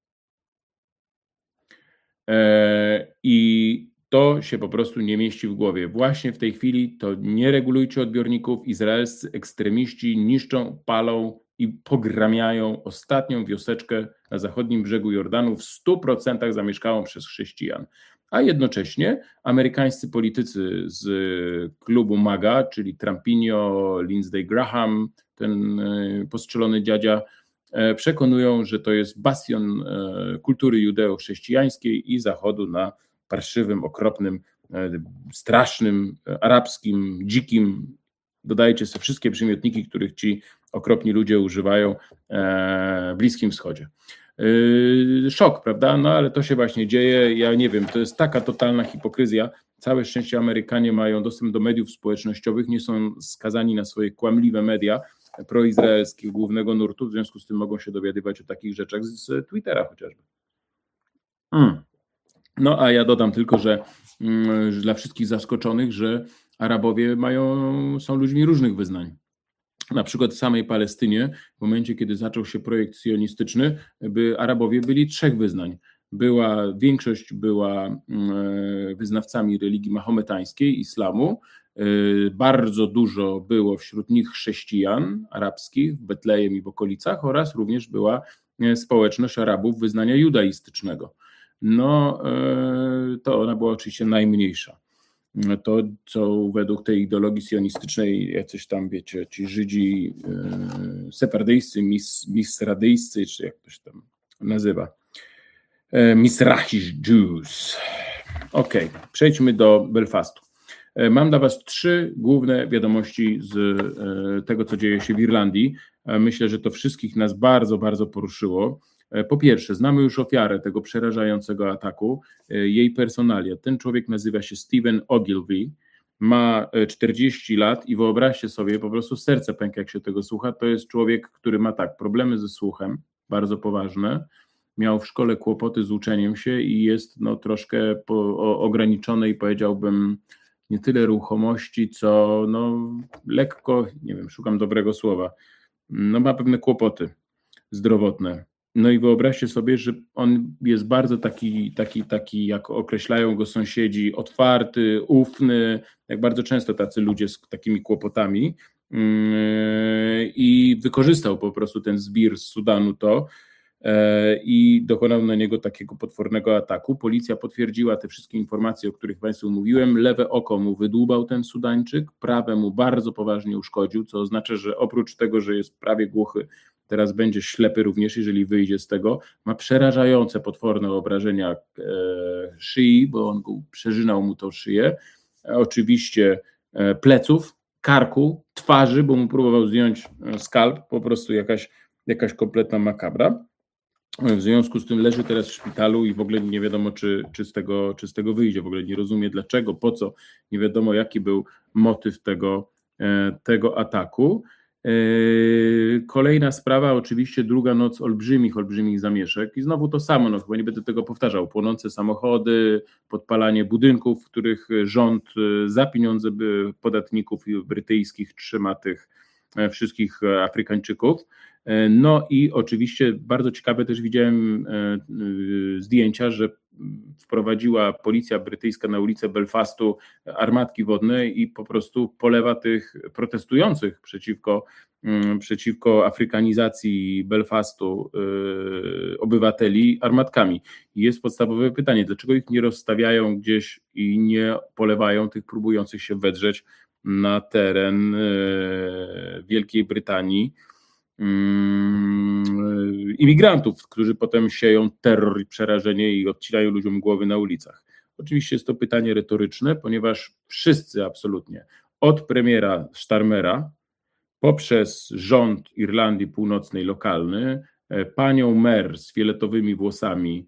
E, I to się po prostu nie mieści w głowie. Właśnie w tej chwili to nie regulujcie odbiorników. Izraelscy ekstremiści niszczą, palą i pogramiają ostatnią wioseczkę na zachodnim brzegu Jordanu, w stu procentach zamieszkałą przez chrześcijan. A jednocześnie amerykańscy politycy z klubu MAGA, czyli Trumpinio, Lindsey Graham, ten postrzelony dziadzia, przekonują, że to jest bastion kultury judeo-chrześcijańskiej i Zachodu na parszywym, okropnym, strasznym, arabskim, dzikim, dodajcie sobie wszystkie przymiotniki, których ci okropni ludzie używają w Bliskim Wschodzie. Yy, szok, prawda? No ale to się właśnie dzieje. Ja nie wiem, to jest taka totalna hipokryzja. Całe szczęście Amerykanie mają dostęp do mediów społecznościowych, nie są skazani na swoje kłamliwe media proizraelskie głównego nurtu, w związku z tym mogą się dowiadywać o takich rzeczach z Twittera chociażby. Hmm. No a ja dodam tylko, że, mm, że dla wszystkich zaskoczonych, że Arabowie mają, są ludźmi różnych wyznań. Na przykład w samej Palestynie, w momencie, kiedy zaczął się projekt sionistyczny, by Arabowie byli trzech wyznań. była, większość była wyznawcami religii mahometańskiej, islamu. Bardzo dużo było wśród nich chrześcijan arabskich w Betlejem i w okolicach oraz również była społeczność Arabów wyznania judaistycznego. No to ona była oczywiście najmniejsza. To, co według tej ideologii sionistycznej, jacyś tam, wiecie, ci Żydzi e, sefardyjscy, mis, misradyjscy, czy jak to się tam nazywa, e, Mizrahi Jews. Ok, przejdźmy do Belfastu. E, mam dla was trzy główne wiadomości z e, tego, co dzieje się w Irlandii. E, myślę, że to wszystkich nas bardzo, bardzo poruszyło. Po pierwsze, znamy już ofiarę tego przerażającego ataku, jej personalia. Ten człowiek nazywa się Stephen Ogilvy, ma czterdzieści lat i wyobraźcie sobie, po prostu serce pęka, jak się tego słucha. To jest człowiek, który ma tak, problemy ze słuchem, bardzo poważne, miał w szkole kłopoty z uczeniem się i jest no, troszkę po, o, ograniczonej, powiedziałbym, nie tyle ruchomości, co no, lekko, nie wiem, szukam dobrego słowa, no, ma pewne kłopoty zdrowotne. No i wyobraźcie sobie, że on jest bardzo taki, taki, taki, jak określają go sąsiedzi, otwarty, ufny, jak bardzo często tacy ludzie z takimi kłopotami, yy, i wykorzystał po prostu ten zbir z Sudanu to yy, i dokonał na niego takiego potwornego ataku. Policja potwierdziła te wszystkie informacje, o których Państwu mówiłem. Lewe oko mu wydłubał ten Sudańczyk, prawe mu bardzo poważnie uszkodził, co oznacza, że oprócz tego, że jest prawie głuchy, teraz będzie ślepy również, jeżeli wyjdzie z tego. Ma przerażające, potworne obrażenia e, szyi, bo on go, przeżynał mu tą szyję. E, oczywiście e, pleców, karku, twarzy, bo mu próbował zdjąć skalp, po prostu jakaś, jakaś kompletna makabra. W związku z tym leży teraz w szpitalu i w ogóle nie wiadomo, czy, czy, z tego, czy z tego wyjdzie. W ogóle nie rozumie dlaczego, po co, nie wiadomo jaki był motyw tego, e, tego ataku. Kolejna sprawa, oczywiście druga noc olbrzymich, olbrzymich zamieszek i znowu to samo, no chyba nie będę tego powtarzał, płonące samochody, podpalanie budynków, w których rząd za pieniądze podatników brytyjskich trzyma tych wszystkich Afrykańczyków. No i oczywiście bardzo ciekawe też widziałem zdjęcia, że wprowadziła policja brytyjska na ulicę Belfastu armatki wodne i po prostu polewa tych protestujących przeciwko, przeciwko afrykanizacji Belfastu yy, obywateli armatkami. I jest podstawowe pytanie, dlaczego ich nie rozstawiają gdzieś i nie polewają tych próbujących się wedrzeć na teren yy, Wielkiej Brytanii, imigrantów, którzy potem sieją terror i przerażenie i odcinają ludziom głowy na ulicach. Oczywiście jest to pytanie retoryczne, ponieważ wszyscy absolutnie, od premiera Starmera poprzez rząd Irlandii Północnej lokalny, panią mer z fioletowymi włosami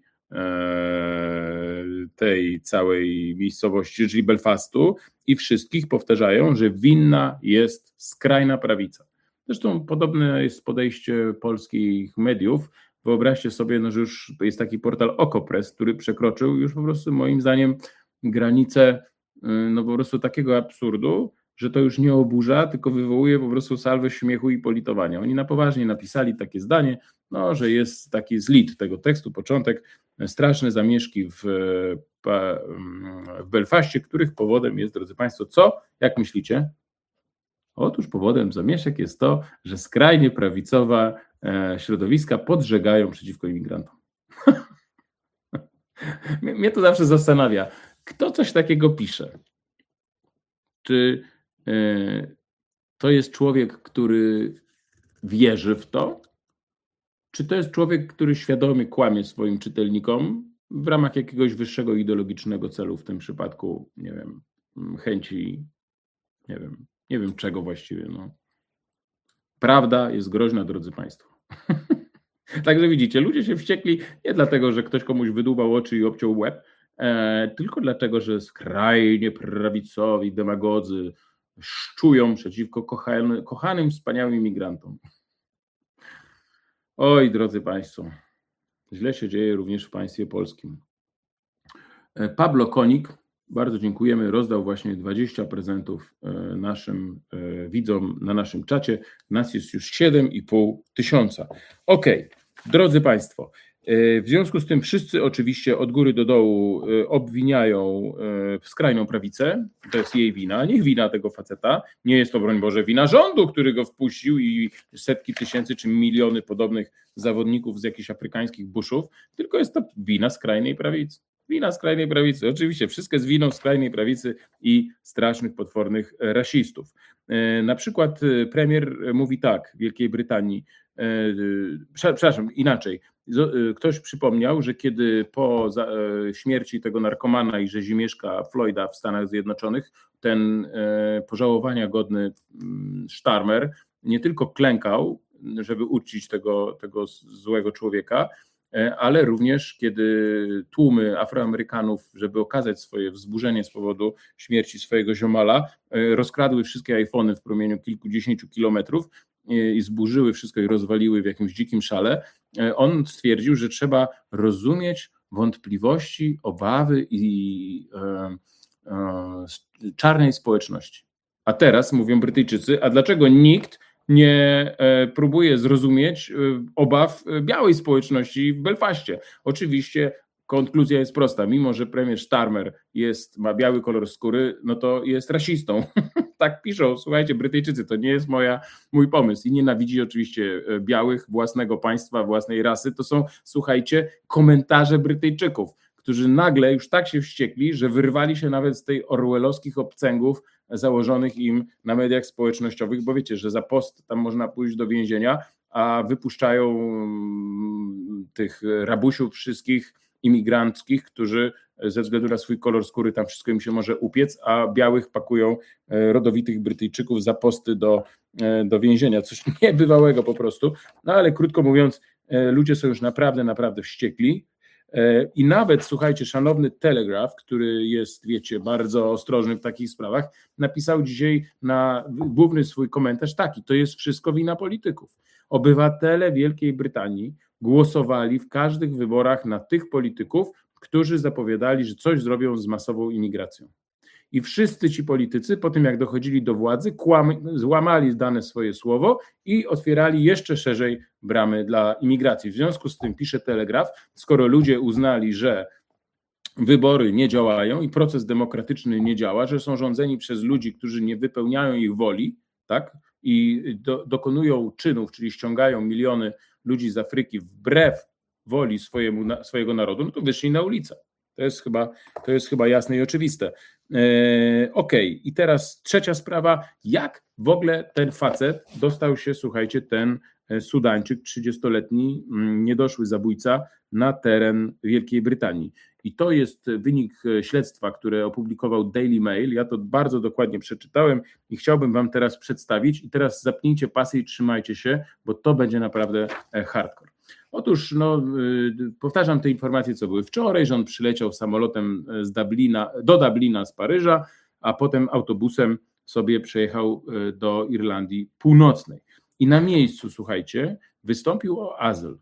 tej całej miejscowości, czyli Belfastu, i wszystkich powtarzają, że winna jest skrajna prawica. Zresztą podobne jest podejście polskich mediów. Wyobraźcie sobie, no, że już jest taki portal Okopres, który przekroczył już po prostu moim zdaniem granicę no, po prostu takiego absurdu, że to już nie oburza, tylko wywołuje po prostu salwę śmiechu i politowania. Oni na poważnie napisali takie zdanie, no, że jest taki zlit tego tekstu, początek, straszne zamieszki w, w Belfaście, których powodem jest, drodzy Państwo, co? Jak myślicie? Otóż powodem zamieszek jest to, że skrajnie prawicowe środowiska podżegają przeciwko imigrantom. Mnie to zawsze zastanawia, kto coś takiego pisze. Czy to jest człowiek, który wierzy w to? Czy to jest człowiek, który świadomie kłamie swoim czytelnikom w ramach jakiegoś wyższego ideologicznego celu, w tym przypadku, nie wiem, chęci, nie wiem, nie wiem czego właściwie. No. Prawda jest groźna, drodzy Państwo. Także widzicie, ludzie się wściekli nie dlatego, że ktoś komuś wydłubał oczy i obciął łeb, e, tylko dlatego, że skrajnie prawicowi demagodzy szczują przeciwko kochanym, kochanym wspaniałym imigrantom. Oj, drodzy Państwo, źle się dzieje również w państwie polskim. Pablo Konik, bardzo dziękujemy, rozdał właśnie dwadzieścia prezentów naszym widzom na naszym czacie. Nas jest już siedem i pół tysiąca. Okej, drodzy Państwo, W związku z tym wszyscy oczywiście od góry do dołu obwiniają skrajną prawicę, to jest jej wina, niech wina tego faceta, nie jest to broń Boże wina rządu, który go wpuścił i setki tysięcy czy miliony podobnych zawodników z jakichś afrykańskich buszów, tylko jest to wina skrajnej prawicy. Wina skrajnej prawicy, oczywiście wszystko jest winą skrajnej prawicy i strasznych, potwornych rasistów. Na przykład premier mówi tak w Wielkiej Brytanii, przepraszam, inaczej, ktoś przypomniał, że kiedy po śmierci tego narkomana i rzezimieszka Floyda w Stanach Zjednoczonych, ten pożałowania godny Starmer nie tylko klękał, żeby uczcić tego, tego złego człowieka, ale również kiedy tłumy Afroamerykanów, żeby okazać swoje wzburzenie z powodu śmierci swojego ziomala, rozkradły wszystkie iPhony w promieniu kilkudziesięciu kilometrów i zburzyły wszystko i rozwaliły w jakimś dzikim szale, on stwierdził, że trzeba rozumieć wątpliwości, obawy i e, e, czarnej społeczności. A teraz mówią Brytyjczycy, a dlaczego nikt nie próbuje zrozumieć obaw białej społeczności w Belfaście? Oczywiście konkluzja jest prosta, mimo że premier Starmer jest, ma biały kolor skóry, no to jest rasistą. Tak piszą, słuchajcie, Brytyjczycy, to nie jest moja, mój pomysł i nienawidzi oczywiście białych, własnego państwa, własnej rasy, to są, słuchajcie, komentarze Brytyjczyków, którzy nagle już tak się wściekli, że wyrwali się nawet z tej orwellowskich obcęgów założonych im na mediach społecznościowych, bo wiecie, że za post tam można pójść do więzienia, a wypuszczają tych rabusiów wszystkich imigranckich, którzy ze względu na swój kolor skóry tam wszystko im się może upiec, a białych pakują rodowitych Brytyjczyków za posty do, do więzienia. Coś niebywałego po prostu. No ale krótko mówiąc, ludzie są już naprawdę, naprawdę wściekli. I nawet, słuchajcie, szanowny Telegraph, który jest, wiecie, bardzo ostrożny w takich sprawach, napisał dzisiaj na główny swój komentarz taki: to jest wszystko wina polityków. Obywatele Wielkiej Brytanii głosowali w każdych wyborach na tych polityków, którzy zapowiadali, że coś zrobią z masową imigracją. I wszyscy ci politycy, po tym jak dochodzili do władzy, kłam, złamali dane swoje słowo i otwierali jeszcze szerzej bramy dla imigracji. W związku z tym, pisze Telegraph, skoro ludzie uznali, że wybory nie działają i proces demokratyczny nie działa, że są rządzeni przez ludzi, którzy nie wypełniają ich woli, tak, i do, dokonują czynów, czyli ściągają miliony ludzi z Afryki wbrew woli swojemu, swojego narodu, no to wyszli na ulicę. To jest chyba, to jest chyba jasne i oczywiste. Eee, Okej, okay. I teraz trzecia sprawa. Jak w ogóle ten facet dostał się, słuchajcie, ten Sudańczyk, trzydziestoletni, niedoszły zabójca, na teren Wielkiej Brytanii? I to jest wynik śledztwa, które opublikował Daily Mail. Ja to bardzo dokładnie przeczytałem i chciałbym wam teraz przedstawić. I teraz zapnijcie pasy i trzymajcie się, bo to będzie naprawdę hardcore. Otóż, no, powtarzam te informacje, co były wczoraj, że on przyleciał samolotem z Dublina, do Dublina z Paryża, a potem autobusem sobie przejechał do Irlandii Północnej. I na miejscu, słuchajcie, wystąpił o azyl.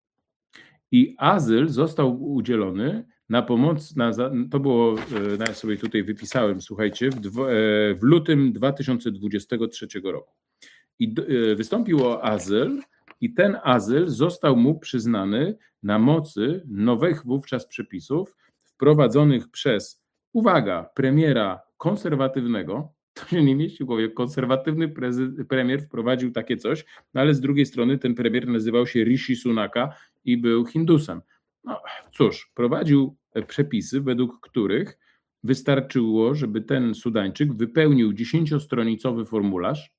I azyl został udzielony na pomoc, na, to było, ja sobie tutaj wypisałem, słuchajcie, w, w lutym dwa tysiące dwudziestego trzeciego roku. I wystąpił o azyl, i ten azyl został mu przyznany na mocy nowych wówczas przepisów wprowadzonych przez, uwaga, premiera konserwatywnego. To się nie mieści w głowie, konserwatywny prezy, premier wprowadził takie coś, no ale z drugiej strony ten premier nazywał się Rishi Sunaka i był Hindusem. No cóż, prowadził przepisy, według których wystarczyło, żeby ten Sudańczyk wypełnił dziesięciostronicowy formularz.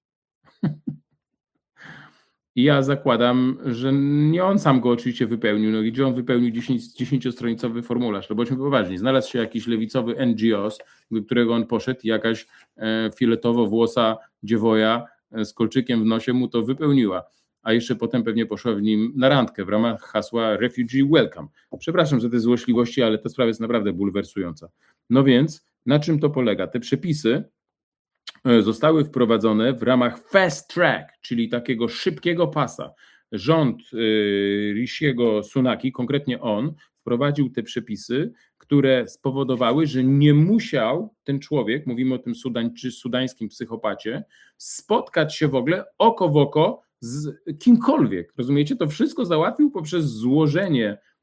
I ja zakładam, że nie on sam go oczywiście wypełnił, no gdzie on wypełnił dziesięciostronicowy formularz, no bądźmy poważni, znalazł się jakiś lewicowy N G O S, do którego on poszedł i jakaś fioletowo-włosa dziewoja z kolczykiem w nosie mu to wypełniła, a jeszcze potem pewnie poszła w nim na randkę w ramach hasła Refugee Welcome. Przepraszam za te złośliwości, ale ta sprawa jest naprawdę bulwersująca. No więc, na czym to polega? Te przepisy zostały wprowadzone w ramach fast track, czyli takiego szybkiego pasa. Rząd Rishiego Sunaki, konkretnie on, wprowadził te przepisy, które spowodowały, że nie musiał ten człowiek, mówimy o tym sudańczy, sudańskim psychopacie, spotkać się w ogóle oko w oko z kimkolwiek. Rozumiecie? To wszystko załatwił poprzez złożenie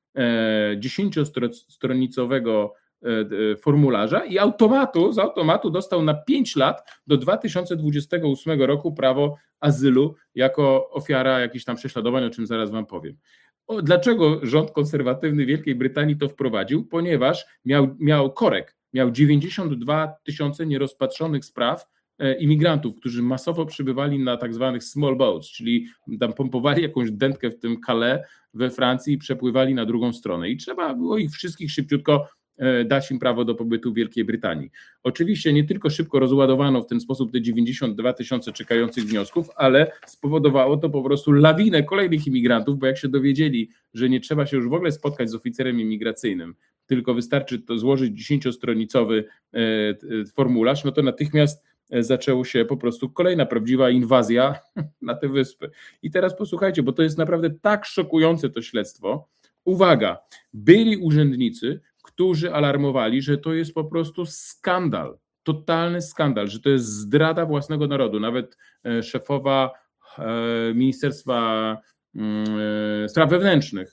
dziesięciostronicowego formularza i automatu, z automatu dostał na pięć lat do dwa tysiące dwudziestego ósmego roku prawo azylu jako ofiara jakichś tam prześladowań, o czym zaraz wam powiem. O, dlaczego rząd konserwatywny Wielkiej Brytanii to wprowadził? Ponieważ miał, miał korek, miał dziewięćdziesiąt dwa tysiące nierozpatrzonych spraw imigrantów, którzy masowo przybywali na tak zwanych small boats, czyli tam pompowali jakąś dętkę w tym Calais we Francji i przepływali na drugą stronę i trzeba było ich wszystkich szybciutko dać im prawo do pobytu w Wielkiej Brytanii. Oczywiście nie tylko szybko rozładowano w ten sposób te dziewięćdziesiąt dwa tysiące czekających wniosków, ale spowodowało to po prostu lawinę kolejnych imigrantów, bo jak się dowiedzieli, że nie trzeba się już w ogóle spotkać z oficerem imigracyjnym, tylko wystarczy to złożyć dziesięciostronicowy formularz, no to natychmiast zaczęło się po prostu kolejna prawdziwa inwazja na te wyspy. I teraz posłuchajcie, bo to jest naprawdę tak szokujące to śledztwo. Uwaga, byli urzędnicy, którzy alarmowali, że to jest po prostu skandal, totalny skandal, że to jest zdrada własnego narodu. Nawet szefowa Ministerstwa Spraw Wewnętrznych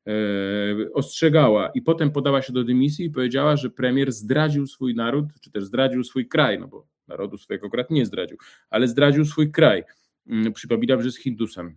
ostrzegała i potem podała się do dymisji i powiedziała, że premier zdradził swój naród, czy też zdradził swój kraj, no bo narodu swojego akurat nie zdradził, ale zdradził swój kraj. Przypominam, że jest Hindusem,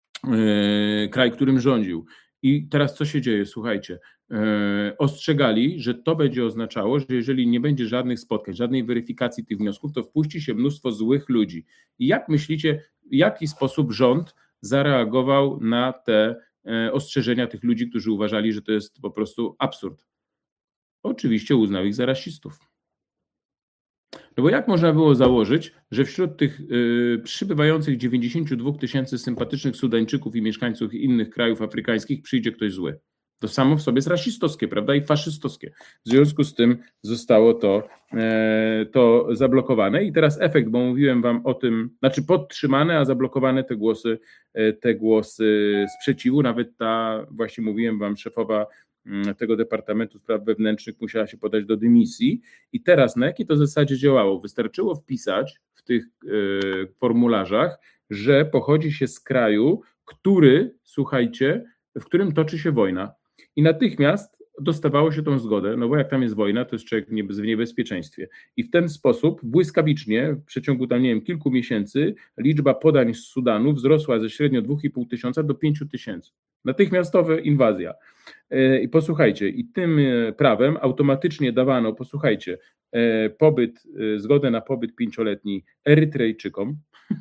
kraj, którym rządził. I teraz co się dzieje? Słuchajcie, e, ostrzegali, że to będzie oznaczało, że jeżeli nie będzie żadnych spotkań, żadnej weryfikacji tych wniosków, to wpuści się mnóstwo złych ludzi. I jak myślicie, w jaki sposób rząd zareagował na te e, ostrzeżenia tych ludzi, którzy uważali, że to jest po prostu absurd? Oczywiście uznał ich za rasistów. No bo jak można było założyć, że wśród tych y, przybywających dziewięćdziesięciu dwóch tysięcy sympatycznych Sudańczyków i mieszkańców innych krajów afrykańskich przyjdzie ktoś zły? To samo w sobie jest rasistowskie, prawda, i faszystowskie. W związku z tym zostało to, e, to zablokowane i teraz efekt, bo mówiłem wam o tym, znaczy podtrzymane, a zablokowane te głosy, e, te głosy sprzeciwu, nawet ta, właśnie mówiłem wam, szefowa tego Departamentu Spraw Wewnętrznych musiała się podać do dymisji i teraz na jakiej to zasadzie działało? Wystarczyło wpisać w tych y, formularzach, że pochodzi się z kraju, który, słuchajcie, w którym toczy się wojna i natychmiast dostawało się tą zgodę, no bo jak tam jest wojna, to jest człowiek w niebezpieczeństwie i w ten sposób błyskawicznie w przeciągu tam, nie wiem, kilku miesięcy liczba podań z Sudanu wzrosła ze średnio dwa i pół tysiąca do pięciu tysięcy. Natychmiastowa inwazja. I posłuchajcie, i tym prawem automatycznie dawano, posłuchajcie, pobyt, zgodę na pobyt pięcioletni Erytrejczykom,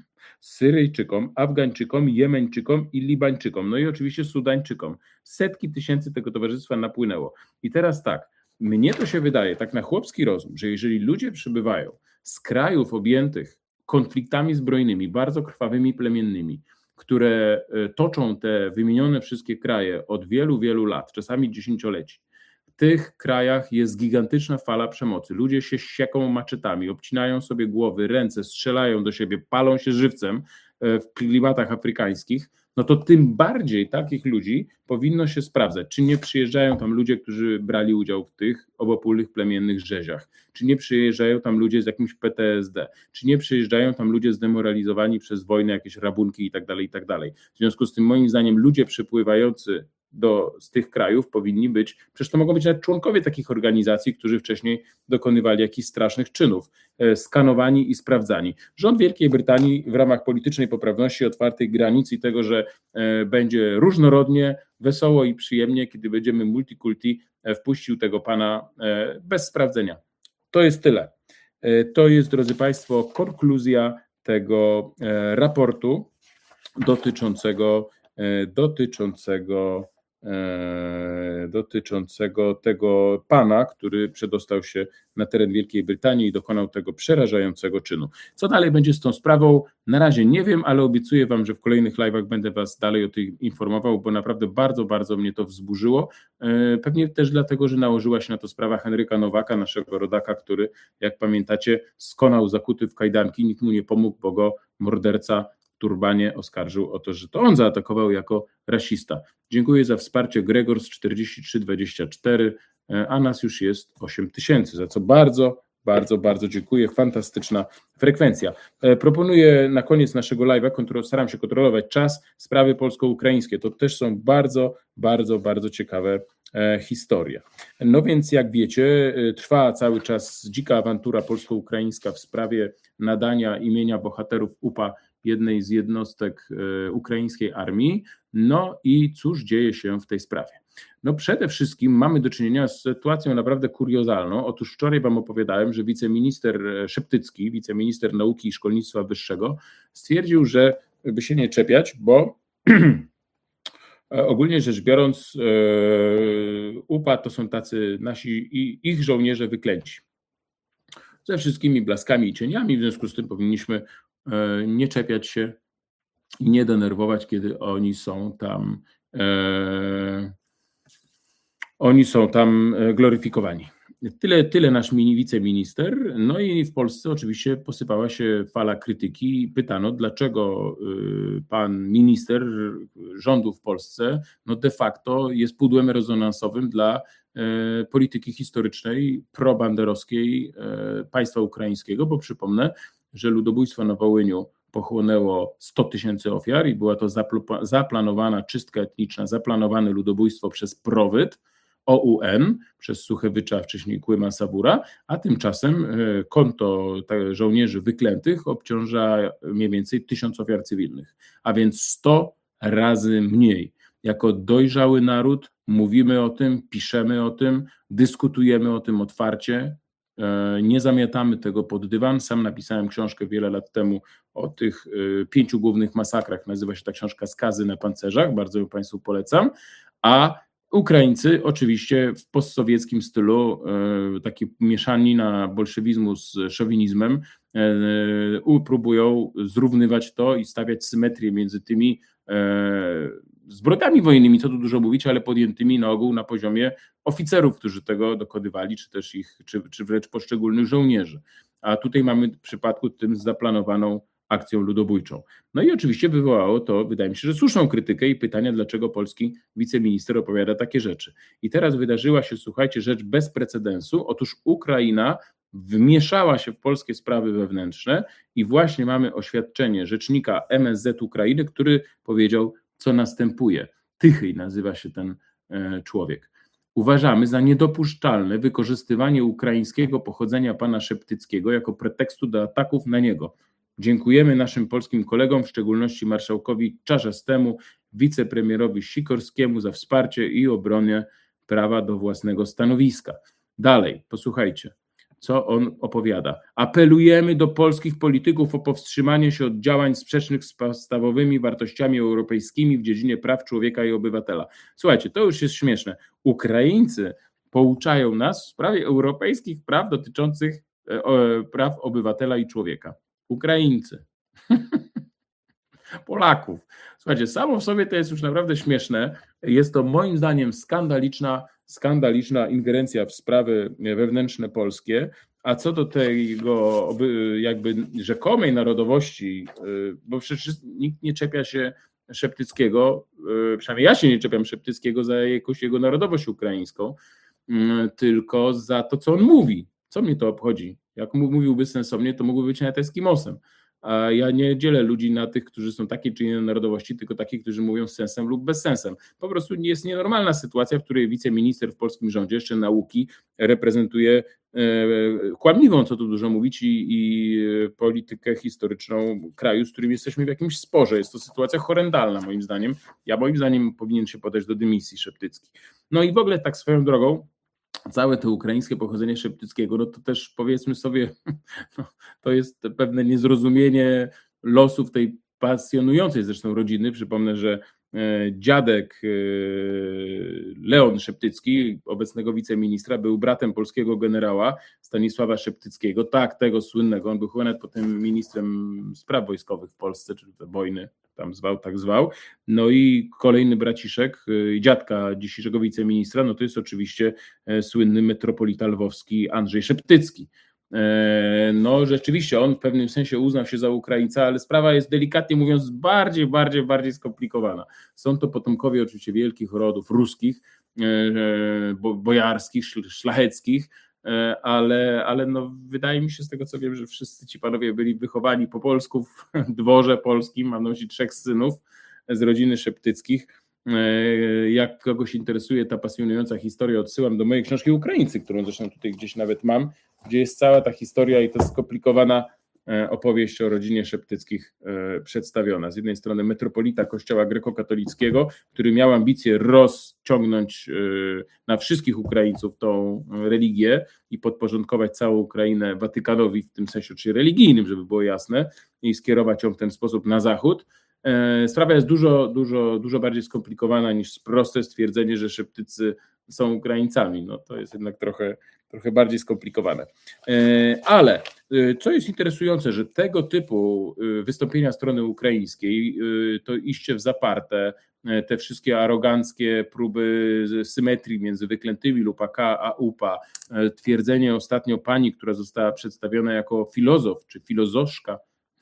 Syryjczykom, Afgańczykom, Jemeńczykom i Libańczykom, no i oczywiście Sudańczykom. Setki tysięcy tego towarzystwa napłynęło. I teraz tak, mnie to się wydaje, tak na chłopski rozum, że jeżeli ludzie przybywają z krajów objętych konfliktami zbrojnymi, bardzo krwawymi, plemiennymi, które toczą te wymienione wszystkie kraje od wielu, wielu lat, czasami dziesięcioleci. W tych krajach jest gigantyczna fala przemocy. Ludzie się sieką maczetami, obcinają sobie głowy, ręce, strzelają do siebie, palą się żywcem w klimatach afrykańskich. No to tym bardziej takich ludzi powinno się sprawdzać, czy nie przyjeżdżają tam ludzie, którzy brali udział w tych obopólnych plemiennych rzeziach, czy nie przyjeżdżają tam ludzie z jakimś P T S D, czy nie przyjeżdżają tam ludzie zdemoralizowani przez wojnę, jakieś rabunki i tak dalej, i tak dalej. W związku z tym moim zdaniem ludzie przypływający do, z tych krajów powinni być, przecież to mogą być nawet członkowie takich organizacji, którzy wcześniej dokonywali jakichś strasznych czynów, e, skanowani i sprawdzani. Rząd Wielkiej Brytanii w ramach politycznej poprawności, otwartej granic i tego, że e, będzie różnorodnie, wesoło i przyjemnie, kiedy będziemy multikulti, e, wpuścił tego pana e, bez sprawdzenia. To jest tyle. E, to jest, drodzy Państwo, konkluzja tego e, raportu dotyczącego e, dotyczącego dotyczącego tego pana, który przedostał się na teren Wielkiej Brytanii i dokonał tego przerażającego czynu. Co dalej będzie z tą sprawą? Na razie nie wiem, ale obiecuję wam, że w kolejnych live'ach będę was dalej o tym informował, bo naprawdę bardzo, bardzo mnie to wzburzyło. Pewnie też dlatego, że nałożyła się na to sprawa Henryka Nowaka, naszego rodaka, który, jak pamiętacie, skonał zakuty w kajdanki, nikt mu nie pomógł, bo go morderca w turbanie oskarżył o to, że to on zaatakował jako rasista. Dziękuję za wsparcie. Gregor z czterdzieści trzy dwadzieścia cztery, a nas już jest osiem tysięcy, za co bardzo, Bardzo, bardzo dziękuję. Fantastyczna frekwencja. Proponuję na koniec naszego live'a, staram się kontrolować czas, sprawy polsko-ukraińskie. To też są bardzo, bardzo, bardzo ciekawe historie. No więc jak wiecie, trwa cały czas dzika awantura polsko-ukraińska w sprawie nadania imienia bohaterów U P A jednej z jednostek ukraińskiej armii. No i cóż dzieje się w tej sprawie? No przede wszystkim mamy do czynienia z sytuacją naprawdę kuriozalną. Otóż wczoraj wam opowiadałem, że wiceminister Szeptycki, wiceminister nauki i szkolnictwa wyższego stwierdził, że by się nie czepiać, bo ogólnie rzecz biorąc U P A to są tacy nasi i ich żołnierze wyklęci. Ze wszystkimi blaskami i cieniami, w związku z tym powinniśmy nie czepiać się i nie denerwować, kiedy oni są tam e, oni są tam gloryfikowani. Tyle, tyle nasz mini wiceminister. No i w Polsce oczywiście posypała się fala krytyki. Pytano, dlaczego pan minister rządu w Polsce no de facto jest pudłem rezonansowym dla polityki historycznej probanderowskiej państwa ukraińskiego, bo przypomnę, że ludobójstwo na Wołyniu pochłonęło sto tysięcy ofiar i była to zaplanowana czystka etniczna, zaplanowane ludobójstwo przez Prowyd, O U N, przez Suchewycza, wcześniej Kłyma Sabura, a tymczasem konto żołnierzy wyklętych obciąża mniej więcej tysiąc ofiar cywilnych, a więc sto razy mniej. Jako dojrzały naród mówimy o tym, piszemy o tym, dyskutujemy o tym otwarcie, nie zamiatamy tego pod dywan. Sam napisałem książkę wiele lat temu o tych pięciu głównych masakrach, nazywa się ta książka Skazy na pancerzach, bardzo ją Państwu polecam, a Ukraińcy oczywiście w postsowieckim stylu, taki mieszanina bolszewizmu z szowinizmem, próbują zrównywać to i stawiać symetrię między tymi zbrodniami wojennymi, co tu dużo mówić, ale podjętymi na ogół na poziomie oficerów, którzy tego dokonywali, czy też ich, czy, czy wręcz poszczególnych żołnierzy. A tutaj mamy w przypadku tym zaplanowaną akcją ludobójczą. No i oczywiście wywołało to, wydaje mi się, że słuszną krytykę i pytania, dlaczego polski wiceminister opowiada takie rzeczy. I teraz wydarzyła się, słuchajcie, rzecz bez precedensu. Otóż Ukraina wmieszała się w polskie sprawy wewnętrzne i właśnie mamy oświadczenie rzecznika M S Z Ukrainy, który powiedział, co następuje. Tychyj nazywa się ten człowiek. Uważamy za niedopuszczalne wykorzystywanie ukraińskiego pochodzenia pana Szeptyckiego jako pretekstu do ataków na niego. Dziękujemy naszym polskim kolegom, w szczególności marszałkowi Czarzastemu, wicepremierowi Sikorskiemu za wsparcie i obronę prawa do własnego stanowiska. Dalej, posłuchajcie, co on opowiada. Apelujemy do polskich polityków o powstrzymanie się od działań sprzecznych z podstawowymi wartościami europejskimi w dziedzinie praw człowieka i obywatela. Słuchajcie, to już jest śmieszne. Ukraińcy pouczają nas w sprawie europejskich praw dotyczących praw obywatela i człowieka. Ukraińcy. Polaków. Słuchajcie, samo w sobie to jest już naprawdę śmieszne. Jest to moim zdaniem skandaliczna, skandaliczna ingerencja w sprawy wewnętrzne polskie, a co do tego jakby rzekomej narodowości, bo przecież nikt nie czepia się Szeptyckiego, przynajmniej ja się nie czepiam Szeptyckiego za jakąś jego narodowość ukraińską, tylko za to, co on mówi. Co mnie to obchodzi? Jak mówiłby sensownie, to mógłby być nawet Eskimosem. A ja nie dzielę ludzi na tych, którzy są takiej czy innej narodowości, tylko takich, którzy mówią z sensem lub bez sensem. Po prostu jest nienormalna sytuacja, w której wiceminister w polskim rządzie, jeszcze nauki, reprezentuje e, kłamliwą, co tu dużo mówić, i, i politykę historyczną kraju, z którym jesteśmy w jakimś sporze. Jest to sytuacja horrendalna moim zdaniem. Ja moim zdaniem powinien się podać do dymisji Szeptycki. No i w ogóle tak swoją drogą, całe to ukraińskie pochodzenie Szeptyckiego, no to też powiedzmy sobie, no, to jest pewne niezrozumienie losów tej pasjonującej zresztą rodziny. Przypomnę, że dziadek Leon Szeptycki, obecnego wiceministra, był bratem polskiego generała Stanisława Szeptyckiego, tak, tego słynnego, on był chyba nawet potem ministrem spraw wojskowych w Polsce, czyli wojny, tam zwał, tak zwał. No i kolejny braciszek, dziadka dzisiejszego wiceministra, no to jest oczywiście słynny metropolita lwowski Andrzej Szeptycki. No rzeczywiście on w pewnym sensie uznał się za Ukraińca, ale sprawa jest delikatnie mówiąc bardziej, bardziej, bardziej skomplikowana. Są to potomkowie oczywiście wielkich rodów ruskich, bojarskich, szlacheckich, ale, ale no wydaje mi się z tego, co wiem, że wszyscy ci panowie byli wychowani po polsku w dworze polskim, mam na myśli trzech synów z rodziny Szeptyckich. Jak kogoś interesuje ta pasjonująca historia, odsyłam do mojej książki Ukraińcy, którą zresztą tutaj gdzieś nawet mam, gdzie jest cała ta historia i to skomplikowana opowieść o rodzinie Szeptyckich przedstawiona. Z jednej strony metropolita kościoła grekokatolickiego, który miał ambicje rozciągnąć na wszystkich Ukraińców tą religię i podporządkować całą Ukrainę Watykanowi w tym sensie, czy religijnym, żeby było jasne, i skierować ją w ten sposób na zachód. Sprawa jest dużo, dużo, dużo bardziej skomplikowana niż proste stwierdzenie, że Szeptycy są Ukraińcami. No to jest jednak trochę, trochę bardziej skomplikowane. Ale co jest interesujące, że tego typu wystąpienia strony ukraińskiej, to iście w zaparte, te wszystkie aroganckie próby symetrii między wyklętymi lub A K a U P A, twierdzenie ostatnio pani, która została przedstawiona jako filozof czy filozoszka,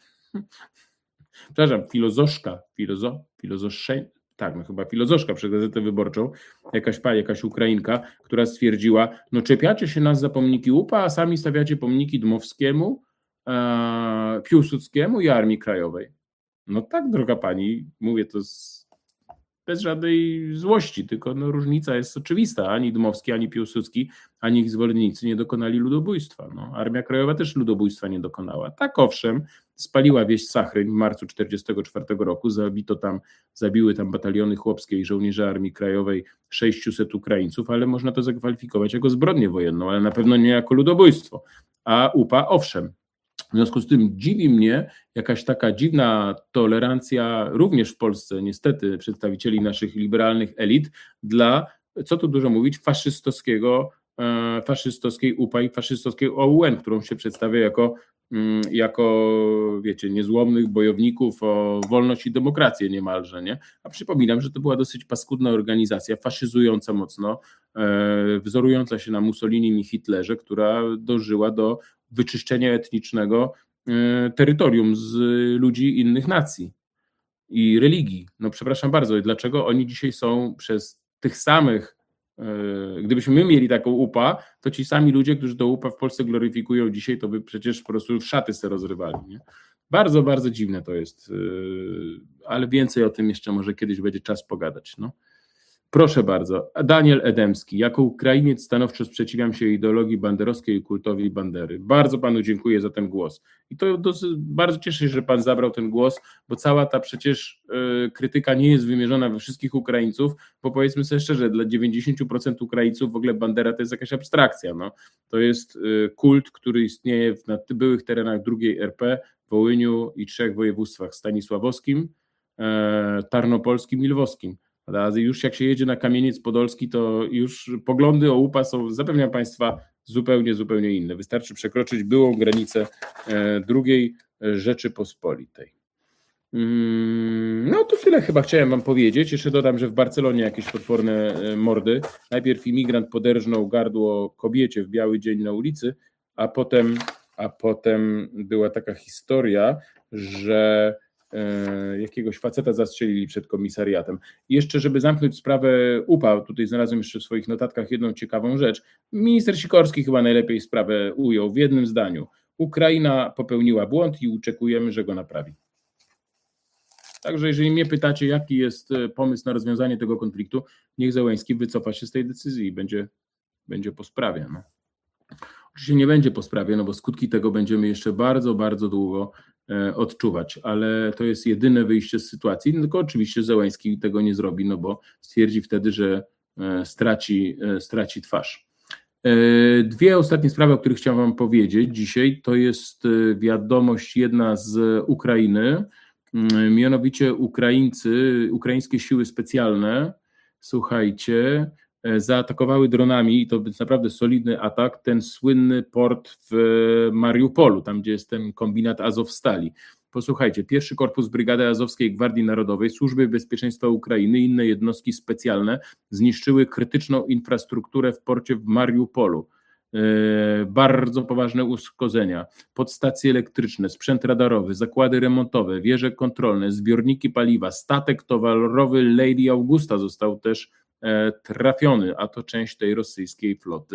przepraszam, filozoszka, filozo, filozosze, tak, no chyba filozoszka przez Gazetę Wyborczą, jakaś pani, jakaś Ukrainka, która stwierdziła, no czepiacie się nas za pomniki U P A, a sami stawiacie pomniki Dmowskiemu, e, Piłsudskiemu i Armii Krajowej. No tak, droga pani, mówię to z, bez żadnej złości, tylko no, różnica jest oczywista. Ani Dmowski, ani Piłsudski, ani ich zwolennicy nie dokonali ludobójstwa. No, Armia Krajowa też ludobójstwa nie dokonała. Tak owszem, spaliła wieś Sachryń w marcu tysiąc dziewięćset czterdziestego czwartego roku, zabito tam, zabiły tam bataliony chłopskie i żołnierze Armii Krajowej sześciuset Ukraińców, ale można to zakwalifikować jako zbrodnię wojenną, ale na pewno nie jako ludobójstwo. A U P A owszem. W związku z tym dziwi mnie jakaś taka dziwna tolerancja również w Polsce, niestety, przedstawicieli naszych liberalnych elit dla, co tu dużo mówić, faszystowskiego, faszystowskiej U P A i faszystowskiej O U N, którą się przedstawia jako, jako wiecie, niezłomnych bojowników o wolność i demokrację niemalże, nie? A przypominam, że to była dosyć paskudna organizacja, faszyzująca mocno, wzorująca się na Mussolinim i Hitlerze, która dążyła do wyczyszczenia etnicznego terytorium z ludzi innych nacji i religii. No przepraszam bardzo, dlaczego oni dzisiaj są przez tych samych, gdybyśmy my mieli taką U P A, to ci sami ludzie, którzy to U P A w Polsce gloryfikują dzisiaj, to by przecież po prostu szaty se rozrywali. Nie? Bardzo, bardzo dziwne to jest, ale więcej o tym jeszcze może kiedyś będzie czas pogadać. No. Proszę bardzo, Daniel Edemski. Jako Ukrainiec stanowczo sprzeciwiam się ideologii banderowskiej i kultowi Bandery. Bardzo panu dziękuję za ten głos. I to dosyć, bardzo cieszę się, że pan zabrał ten głos, bo cała ta przecież y, krytyka nie jest wymierzona we wszystkich Ukraińców, bo powiedzmy sobie szczerze, dla dziewięćdziesiąt procent Ukraińców w ogóle Bandera to jest jakaś abstrakcja. No. To jest y, kult, który istnieje na byłych terenach drugiej R P, Wołyniu i trzech województwach: stanisławowskim, y, tarnopolskim i lwowskim. A już jak się jedzie na Kamieniec Podolski, to już poglądy o U P A są, zapewniam Państwa, zupełnie, zupełnie inne. Wystarczy przekroczyć byłą granicę drugiej Rzeczypospolitej. No to tyle chyba chciałem wam powiedzieć. Jeszcze dodam, że w Barcelonie jakieś potworne mordy. Najpierw imigrant poderżnął gardło kobiecie w biały dzień na ulicy, a potem, a potem była taka historia, że jakiegoś faceta zastrzelili przed komisariatem. I jeszcze, żeby zamknąć sprawę U P A, tutaj znalazłem jeszcze w swoich notatkach jedną ciekawą rzecz. Minister Sikorski chyba najlepiej sprawę ujął w jednym zdaniu. Ukraina popełniła błąd i oczekujemy, że go naprawi. Także jeżeli mnie pytacie, jaki jest pomysł na rozwiązanie tego konfliktu, niech Zełenski wycofa się z tej decyzji i będzie, będzie po sprawie. No. Oczywiście nie będzie po sprawie, no bo skutki tego będziemy jeszcze bardzo, bardzo długo odczuwać, ale to jest jedyne wyjście z sytuacji, tylko oczywiście Zełenski tego nie zrobi, no bo stwierdzi wtedy, że straci, straci twarz. Dwie ostatnie sprawy, o których chciałem wam powiedzieć dzisiaj, to jest wiadomość jedna z Ukrainy, mianowicie Ukraińcy, ukraińskie siły specjalne, słuchajcie, zaatakowały dronami, i to jest naprawdę solidny atak, ten słynny port w Mariupolu, tam gdzie jest ten kombinat Azowstali. Posłuchajcie, pierwszy Korpus Brygady Azowskiej Gwardii Narodowej, Służby Bezpieczeństwa Ukrainy i inne jednostki specjalne zniszczyły krytyczną infrastrukturę w porcie w Mariupolu. Yy, bardzo poważne uszkodzenia, podstacje elektryczne, sprzęt radarowy, zakłady remontowe, wieże kontrolne, zbiorniki paliwa, statek towarowy Lady Augusta został też trafiony, a to część tej rosyjskiej floty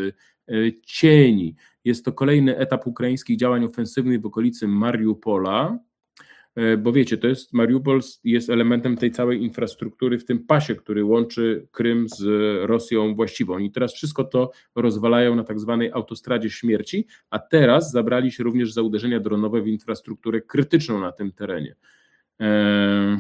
cieni. Jest to kolejny etap ukraińskich działań ofensywnych w okolicy Mariupola, bo wiecie, to jest Mariupol jest elementem tej całej infrastruktury w tym pasie, który łączy Krym z Rosją właściwą. Oni teraz wszystko to rozwalają na tak zwanej autostradzie śmierci, a teraz zabrali się również za uderzenia dronowe w infrastrukturę krytyczną na tym terenie. Eee...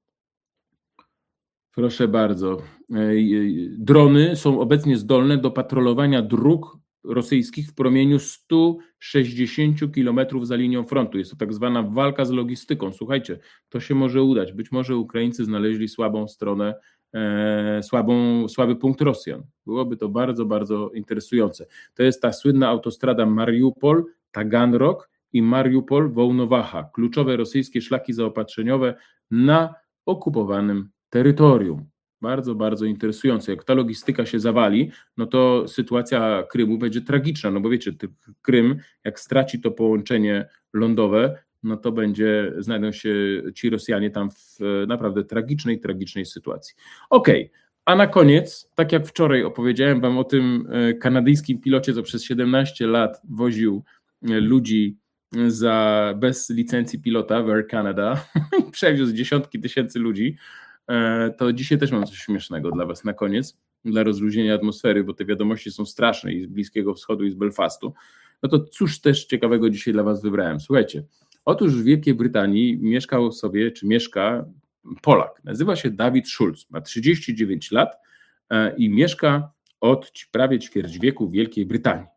Proszę bardzo. Drony są obecnie zdolne do patrolowania dróg rosyjskich w promieniu stu sześćdziesięciu kilometrów za linią frontu. Jest to tak zwana walka z logistyką. Słuchajcie, to się może udać. Być może Ukraińcy znaleźli słabą stronę, e, słabą, słaby punkt Rosjan. Byłoby to bardzo, bardzo interesujące. To jest ta słynna autostrada Mariupol, Taganrog i Mariupol-Wołnowacha. Kluczowe rosyjskie szlaki zaopatrzeniowe na okupowanym terytorium. Bardzo, bardzo interesujące. Jak ta logistyka się zawali, no to sytuacja Krymu będzie tragiczna, no bo wiecie, Krym, jak straci to połączenie lądowe, no to będzie, znajdą się ci Rosjanie tam w naprawdę tragicznej, tragicznej sytuacji. Okej, okay. A na koniec, tak jak wczoraj opowiedziałem wam o tym kanadyjskim pilocie, co przez siedemnaście lat woził ludzi za, bez licencji pilota w Air Canada i przewiózł dziesiątki tysięcy ludzi, to dzisiaj też mam coś śmiesznego dla was na koniec, dla rozluźnienia atmosfery, bo te wiadomości są straszne i z Bliskiego Wschodu i z Belfastu. No to cóż też ciekawego dzisiaj dla was wybrałem. Słuchajcie, otóż w Wielkiej Brytanii mieszkał sobie, czy mieszka Polak. Nazywa się Dawid Schulz, ma trzydzieści dziewięć lat i mieszka od prawie ćwierć wieku w Wielkiej Brytanii.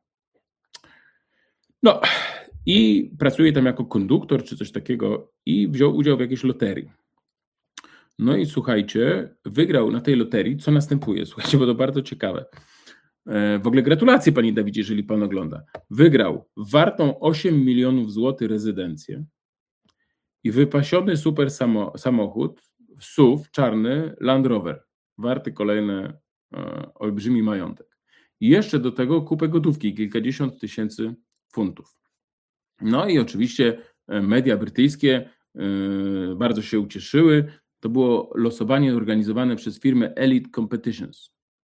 No i pracuje tam jako konduktor czy coś takiego i wziął udział w jakiejś loterii. No i słuchajcie, wygrał na tej loterii, co następuje, słuchajcie, bo to bardzo ciekawe. W ogóle gratulacje, panie Dawidzie, jeżeli pan ogląda. Wygrał wartą osiem milionów złotych rezydencję i wypasiony super samo, samochód, S U V, czarny Land Rover, warty kolejny e, olbrzymi majątek. I jeszcze do tego kupę gotówki, kilkadziesiąt tysięcy funtów. No i oczywiście media brytyjskie e, bardzo się ucieszyły. To było losowanie organizowane przez firmę Elite Competitions.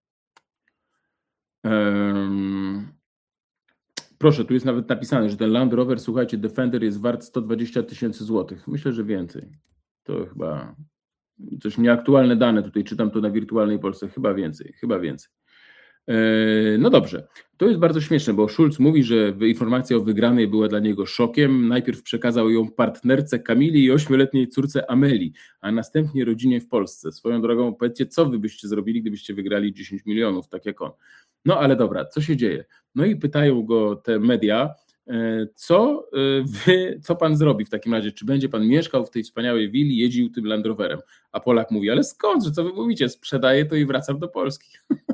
Um, proszę, tu jest nawet napisane, że ten Land Rover, słuchajcie, Defender jest wart sto dwadzieścia tysięcy złotych. Myślę, że więcej. To chyba coś nieaktualne dane, tutaj czytam to na Wirtualnej Polsce, chyba więcej, chyba więcej. No dobrze, to jest bardzo śmieszne, bo Schulz mówi, że informacja o wygranej była dla niego szokiem. Najpierw przekazał ją partnerce Kamili i ośmioletniej córce Ameli, a następnie rodzinie w Polsce. Swoją drogą, powiedzcie, co wy byście zrobili, gdybyście wygrali dziesięć milionów, tak jak on. No ale dobra, co się dzieje? No i pytają go te media, co wy, co pan zrobi w takim razie? Czy będzie pan mieszkał w tej wspaniałej willi, jeździł tym Land Roverem? A Polak mówi, ale skąd, że co wy mówicie? Sprzedaję to i wracam do Polski.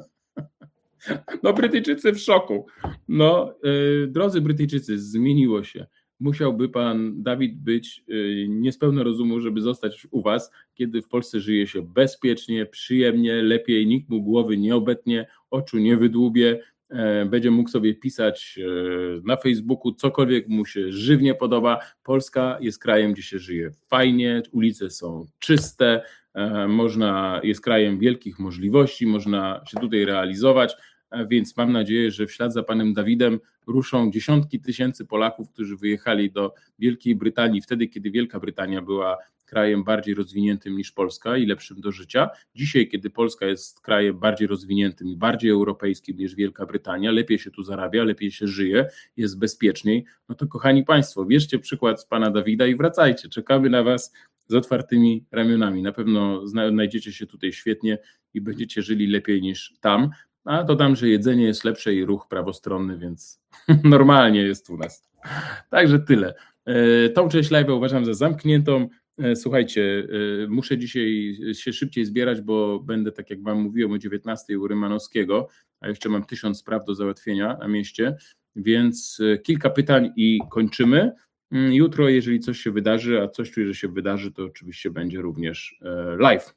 No Brytyjczycy w szoku. No, yy, drodzy Brytyjczycy, zmieniło się. Musiałby pan Dawid być yy, niespełna rozumu, żeby zostać u was, kiedy w Polsce żyje się bezpiecznie, przyjemnie, lepiej, nikt mu głowy nie obetnie, oczu nie wydłubie, yy, będzie mógł sobie pisać yy, na Facebooku, cokolwiek mu się żywnie podoba. Polska jest krajem, gdzie się żyje fajnie, ulice są czyste, yy, można, jest krajem wielkich możliwości, można się tutaj realizować. Więc mam nadzieję, że w ślad za panem Dawidem ruszą dziesiątki tysięcy Polaków, którzy wyjechali do Wielkiej Brytanii wtedy, kiedy Wielka Brytania była krajem bardziej rozwiniętym niż Polska i lepszym do życia. Dzisiaj, kiedy Polska jest krajem bardziej rozwiniętym i bardziej europejskim niż Wielka Brytania, lepiej się tu zarabia, lepiej się żyje, jest bezpieczniej. No to kochani państwo, bierzcie przykład z pana Dawida i wracajcie. Czekamy na was z otwartymi ramionami. Na pewno znajdziecie się tutaj świetnie i będziecie żyli lepiej niż tam. A dodam, że jedzenie jest lepsze i ruch prawostronny, więc normalnie jest u nas. Także tyle. Tą część live'a uważam za zamkniętą. Słuchajcie, muszę dzisiaj się szybciej zbierać, bo będę, tak jak wam mówiłem, o dziewiętnastej u Rymanowskiego, a jeszcze mam tysiąc spraw do załatwienia na mieście, więc kilka pytań i kończymy. Jutro, jeżeli coś się wydarzy, a coś czuję, że się wydarzy, to oczywiście będzie również live.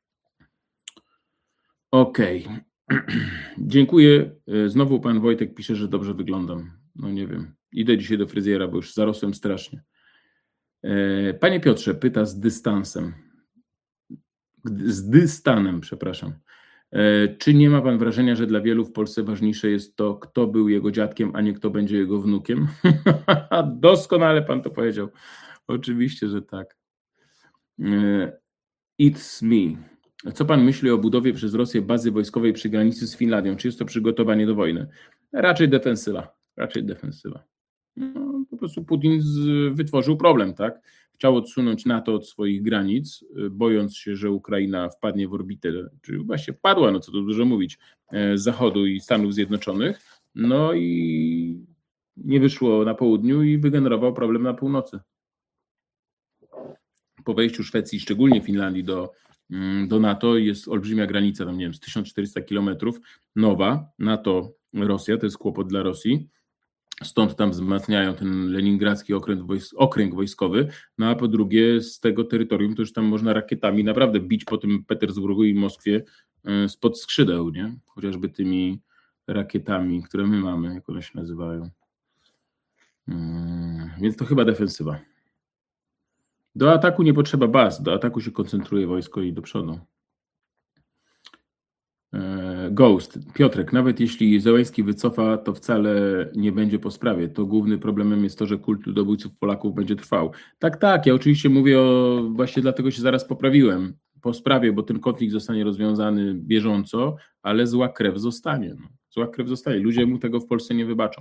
Okej. Okay. Dziękuję. Znowu pan Wojtek pisze, że dobrze wyglądam. No nie wiem. Idę dzisiaj do fryzjera, bo już zarosłem strasznie. Panie Piotrze, pyta z dystansem. Z dystanem, przepraszam. Czy nie ma pan wrażenia, że dla wielu w Polsce ważniejsze jest to, kto był jego dziadkiem, a nie kto będzie jego wnukiem? Doskonale pan to powiedział. Oczywiście, że tak. It's me. Co pan myśli o budowie przez Rosję bazy wojskowej przy granicy z Finlandią? Czy jest to przygotowanie do wojny? Raczej defensywa. Raczej defensywa. No, po prostu Putin z, wytworzył problem, tak? Chciał odsunąć NATO od swoich granic, bojąc się, że Ukraina wpadnie w orbitę, czy właśnie wpadła, no co tu dużo mówić, z Zachodu i Stanów Zjednoczonych, no i nie wyszło na południu i wygenerował problem na północy. Po wejściu Szwecji, szczególnie Finlandii do, do NATO jest olbrzymia granica, tam nie wiem, z tysiąc czterysta kilometrów, nowa, NATO-Rosja, to jest kłopot dla Rosji. Stąd tam wzmacniają ten leningradzki okręg, wojsk, okręg wojskowy, no a po drugie z tego terytorium to już tam można rakietami naprawdę bić po tym Petersburgu i Moskwie spod skrzydeł, nie? Chociażby tymi rakietami, które my mamy, jak one się nazywają. Hmm, więc to chyba defensywa. Do ataku nie potrzeba baz, do ataku się koncentruje wojsko i do przodu. Ghost. Piotrek, nawet jeśli Zełenski wycofa, to wcale nie będzie po sprawie. To głównym problemem jest to, że kult ludobójców Polaków będzie trwał. Tak, tak, ja oczywiście mówię o, właśnie dlatego się zaraz poprawiłem, po sprawie, bo ten konflikt zostanie rozwiązany bieżąco, ale zła krew zostanie. No. Zła krew zostanie. Ludzie mu tego w Polsce nie wybaczą.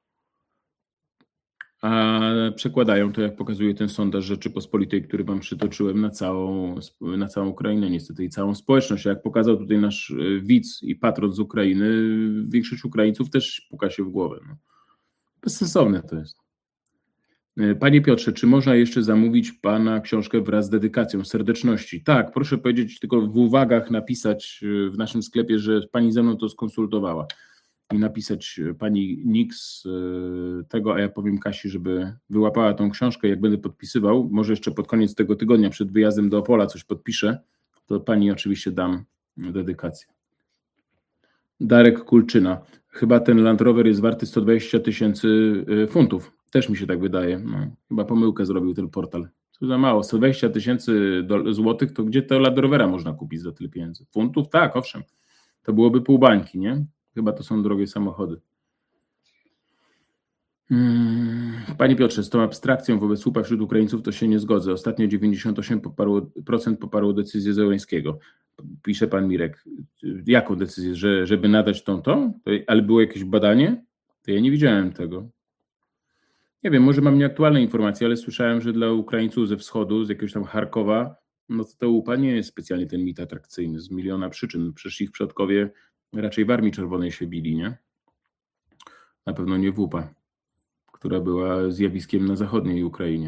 A przekładają to, jak pokazuje ten sondaż Rzeczypospolitej, który wam przytoczyłem, na całą, na całą Ukrainę niestety i całą społeczność. Jak pokazał tutaj nasz widz i patron z Ukrainy, większość Ukraińców też puka się w głowę. No. Bezsensowne to jest. Panie Piotrze, czy można jeszcze zamówić pana książkę wraz z dedykacją serdeczności? Tak, proszę powiedzieć, tylko w uwagach napisać w naszym sklepie, że pani ze mną to skonsultowała. I napisać pani Nix tego, a ja powiem Kasi, żeby wyłapała tą książkę, jak będę podpisywał, może jeszcze pod koniec tego tygodnia przed wyjazdem do Opola coś podpiszę, to pani oczywiście dam dedykację. Darek Kulczyna. Chyba ten Land Rover jest warty sto dwadzieścia tysięcy funtów. Też mi się tak wydaje. No, chyba pomyłkę zrobił ten portal. Co za mało. sto dwadzieścia tysięcy złotych, to gdzie to Land Rovera można kupić za tyle pieniędzy? Funtów? Tak, owszem. To byłoby pół bańki, nie? Chyba to są drogie samochody. Panie Piotrze, z tą abstrakcją wobec słupa wśród Ukraińców to się nie zgodzę. Ostatnio dziewięćdziesiąt osiem procent poparło decyzję Zełenskiego. Pisze pan Mirek. Jaką decyzję? Że, żeby nadać tą tą? Ale było jakieś badanie? To ja nie widziałem tego. Nie wiem, może mam nieaktualne informacje, ale słyszałem, że dla Ukraińców ze wschodu, z jakiegoś tam Charkowa, no to ta łupa nie jest specjalnie ten mit atrakcyjny z miliona przyczyn. Przecież ich przodkowie raczej w Armii Czerwonej się bili, nie? Na pewno nie łupa, która była zjawiskiem na zachodniej Ukrainie.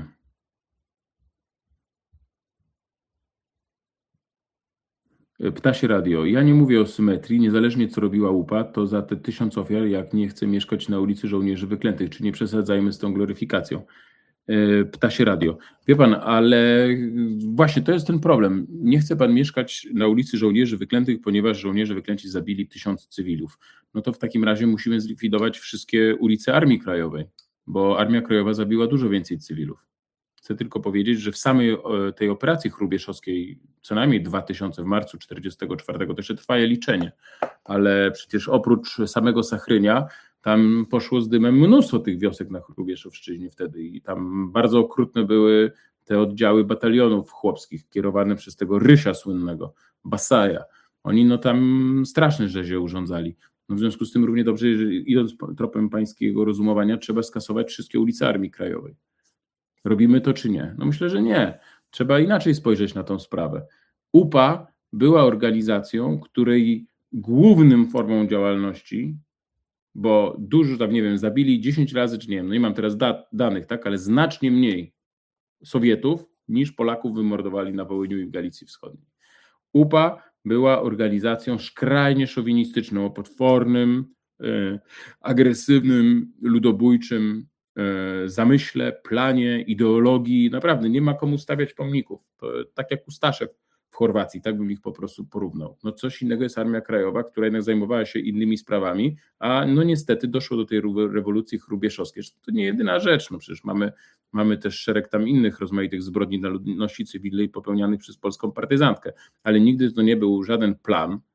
Ptasie Radio. Ja nie mówię o symetrii, niezależnie co robiła łupa, to za te tysiąc ofiar, jak nie chce mieszkać na ulicy żołnierzy wyklętych, czy nie przesadzajmy z tą gloryfikacją. Ptasie Radio. Wie pan, ale właśnie to jest ten problem. Nie chce pan mieszkać na ulicy żołnierzy wyklętych, ponieważ żołnierze wyklęci zabili tysiąc cywilów. No to w takim razie musimy zlikwidować wszystkie ulice Armii Krajowej, bo Armia Krajowa zabiła dużo więcej cywilów. Chcę tylko powiedzieć, że w samej tej operacji chrubieszowskiej co najmniej dwa tysiące w marcu czterdziestego czwartego to jeszcze trwa liczenie, ale przecież oprócz samego Sachrynia tam poszło z dymem mnóstwo tych wiosek na Chrubieszowszczyźnie wtedy i tam bardzo okrutne były te oddziały batalionów chłopskich kierowane przez tego Rysia słynnego, Basaja. Oni no tam straszne rzezie urządzali. No w związku z tym równie dobrze, że idąc tropem pańskiego rozumowania, trzeba skasować wszystkie ulice Armii Krajowej. Robimy to czy nie? No myślę, że nie. Trzeba inaczej spojrzeć na tą sprawę. U P A była organizacją, której głównym formą działalności, bo dużo tam, nie wiem, zabili dziesięć razy, czy nie wiem, no nie mam teraz dat, danych, tak, ale znacznie mniej Sowietów niż Polaków wymordowali na Wołyniu i w Galicji Wschodniej. U P A była organizacją skrajnie szowinistyczną, o potwornym, e, agresywnym, ludobójczym e, zamyśle, planie, ideologii. Naprawdę nie ma komu stawiać pomników. To, tak jak u Staszew w Chorwacji, tak bym ich po prostu porównał. No coś innego jest Armia Krajowa, która jednak zajmowała się innymi sprawami, a no niestety doszło do tej rewolucji chrubieszowskiej. To nie jedyna rzecz, no przecież mamy, mamy też szereg tam innych rozmaitych zbrodni na ludności cywilnej popełnianych przez polską partyzantkę, ale nigdy to nie był żaden plan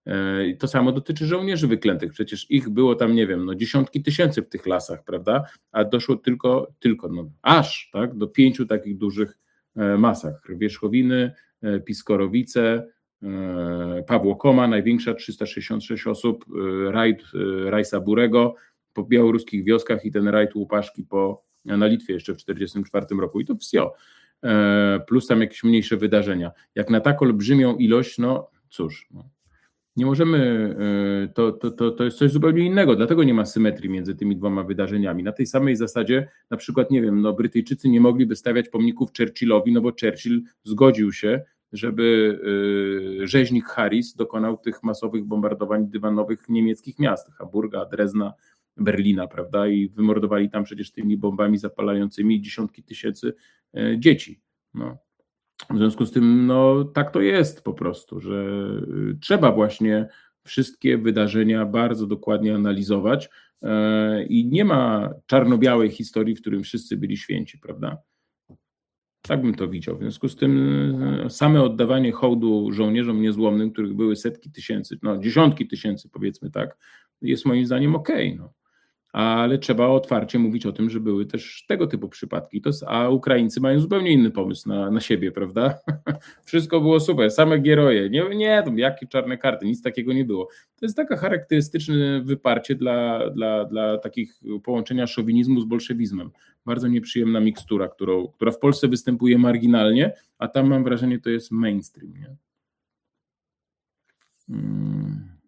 I to samo dotyczy żołnierzy wyklętych, przecież ich było tam, nie wiem, no dziesiątki tysięcy w tych lasach, prawda, a doszło tylko, tylko no, aż tak, do pięciu takich dużych masakr. Wierzchowiny, Piskorowice, Pawło Koma, największa, trzysta sześćdziesiąt sześć osób, rajd Rajsa Burego po białoruskich wioskach i ten rajd Łupaszki po, na Litwie jeszcze w czterdziestym czwartym roku i to wsio, plus tam jakieś mniejsze wydarzenia. Jak na tak olbrzymią ilość, no cóż, no, nie możemy, to, to, to, to jest coś zupełnie innego, dlatego nie ma symetrii między tymi dwoma wydarzeniami. Na tej samej zasadzie na przykład, nie wiem, no Brytyjczycy nie mogliby stawiać pomników Churchillowi, no bo Churchill zgodził się, żeby rzeźnik Harris dokonał tych masowych bombardowań dywanowych niemieckich miast, Hamburga, Drezna, Berlina, prawda, i wymordowali tam przecież tymi bombami zapalającymi dziesiątki tysięcy dzieci. No. W związku z tym, no tak to jest po prostu, że trzeba właśnie wszystkie wydarzenia bardzo dokładnie analizować i nie ma czarno-białej historii, w którym wszyscy byli święci, prawda? Tak bym to widział. W związku z tym same oddawanie hołdu żołnierzom niezłomnym, których były setki tysięcy, no dziesiątki tysięcy powiedzmy tak, jest moim zdaniem okej, okay, no. Ale trzeba otwarcie mówić o tym, że były też tego typu przypadki. To, a Ukraińcy mają zupełnie inny pomysł na, na siebie, prawda? Wszystko było super, same gieroje. Nie, nie, jakie czarne karty, nic takiego nie było. To jest taka charakterystyczne wyparcie dla, dla, dla takich połączenia szowinizmu z bolszewizmem. Bardzo nieprzyjemna mikstura, którą, która w Polsce występuje marginalnie, a tam mam wrażenie, to jest mainstream. Nie? Hmm.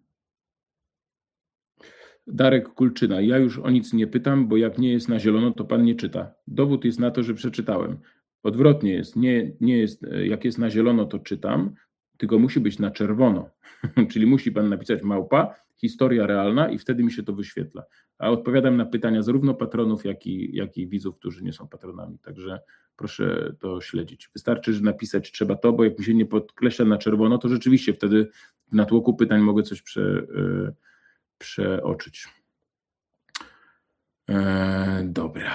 Darek Kulczyna, ja już o nic nie pytam, bo jak nie jest na zielono, to pan nie czyta. Dowód jest na to, że przeczytałem. Odwrotnie jest, nie, nie jest, jak jest na zielono, to czytam, tylko musi być na czerwono. Czyli musi pan napisać małpa, historia realna i wtedy mi się to wyświetla. A odpowiadam na pytania zarówno patronów, jak i, jak i widzów, którzy nie są patronami. Także proszę to śledzić. Wystarczy, że napisać trzeba to, bo jak mi się nie podkreśla na czerwono, to rzeczywiście wtedy w natłoku pytań mogę coś prze... Yy, przeoczyć. Eee, dobra.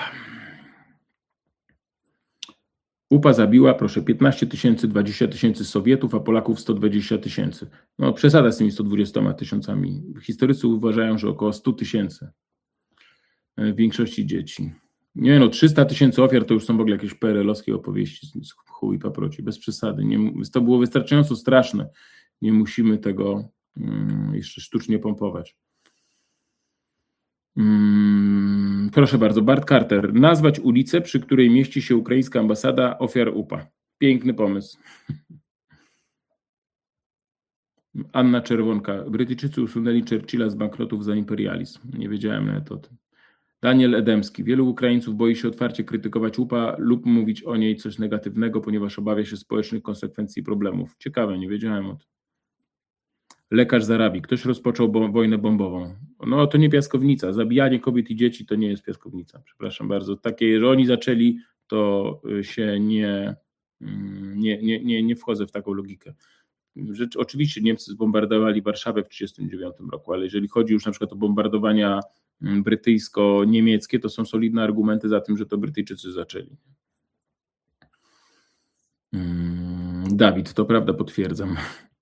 U P A zabiła, proszę, piętnaście tysięcy, dwadzieścia tysięcy Sowietów, a Polaków sto dwadzieścia tysięcy. No przesada z tymi sto dwudziestoma tysiącami. Historycy uważają, że około sto tysięcy. W większości dzieci. Nie no, trzysta tysięcy ofiar to już są w ogóle jakieś P R L-owskie opowieści z chuj paproci, bez przesady. Nie, to było wystarczająco straszne. Nie musimy tego um, jeszcze sztucznie pompować. Hmm, proszę bardzo, Bart Carter. Nazwać ulicę, przy której mieści się ukraińska ambasada ofiar U P A. Piękny pomysł. Anna Czerwonka. Brytyjczycy usunęli Churchilla z banknotów za imperializm. Nie wiedziałem nawet o tym. Daniel Edemski. Wielu Ukraińców boi się otwarcie krytykować U P A lub mówić o niej coś negatywnego, ponieważ obawia się społecznych konsekwencji i problemów. Ciekawe, nie wiedziałem o tym. Lekarz z Arabii. Ktoś rozpoczął bo- wojnę bombową. No to nie piaskownica. Zabijanie kobiet i dzieci to nie jest piaskownica. Przepraszam bardzo. Takie, że oni zaczęli, to się nie, nie, nie, nie, nie wchodzę w taką logikę. Rzecz, oczywiście Niemcy zbombardowali Warszawę w tysiąc dziewięćset trzydziestym dziewiątym roku, ale jeżeli chodzi już na przykład o bombardowania brytyjsko-niemieckie, to są solidne argumenty za tym, że to Brytyjczycy zaczęli. Dawid, to prawda, potwierdzam.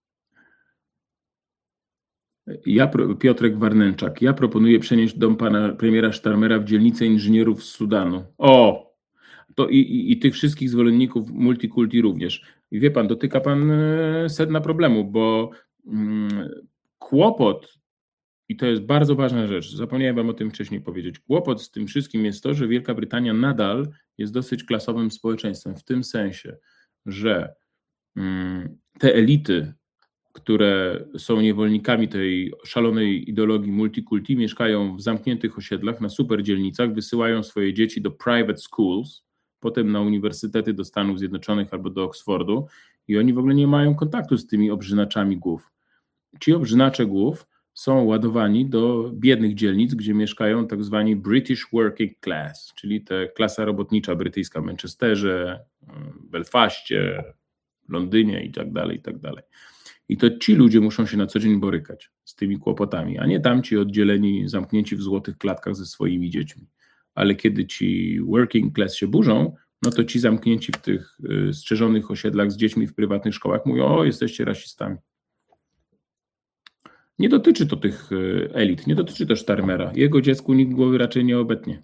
Ja, Piotrek Warnęczak, ja proponuję przenieść dom pana premiera Starmera w dzielnicę inżynierów z Sudanu. O! To i, i, i tych wszystkich zwolenników multikulti również. I wie pan, dotyka pan sedna problemu, bo mm, kłopot, i to jest bardzo ważna rzecz, zapomniałem wam o tym wcześniej powiedzieć, kłopot z tym wszystkim jest to, że Wielka Brytania nadal jest dosyć klasowym społeczeństwem, w tym sensie, że mm, te elity, które są niewolnikami tej szalonej ideologii multikulti, mieszkają w zamkniętych osiedlach, na super dzielnicach, wysyłają swoje dzieci do private schools, potem na uniwersytety do Stanów Zjednoczonych albo do Oksfordu i oni w ogóle nie mają kontaktu z tymi obrzynaczami głów. Ci obrzynacze głów są ładowani do biednych dzielnic, gdzie mieszkają tak zwani British Working Class, czyli te klasa robotnicza brytyjska w Manchesterze, Belfaście, Londynie i tak dalej, i tak dalej. I to ci ludzie muszą się na co dzień borykać z tymi kłopotami, a nie tamci oddzieleni, zamknięci w złotych klatkach ze swoimi dziećmi. Ale kiedy ci working class się burzą, no to ci zamknięci w tych y, strzeżonych osiedlach z dziećmi w prywatnych szkołach mówią: o, jesteście rasistami. Nie dotyczy to tych elit, nie dotyczy to Starmera. Jego dziecku nikt głowy raczej nie obetnie.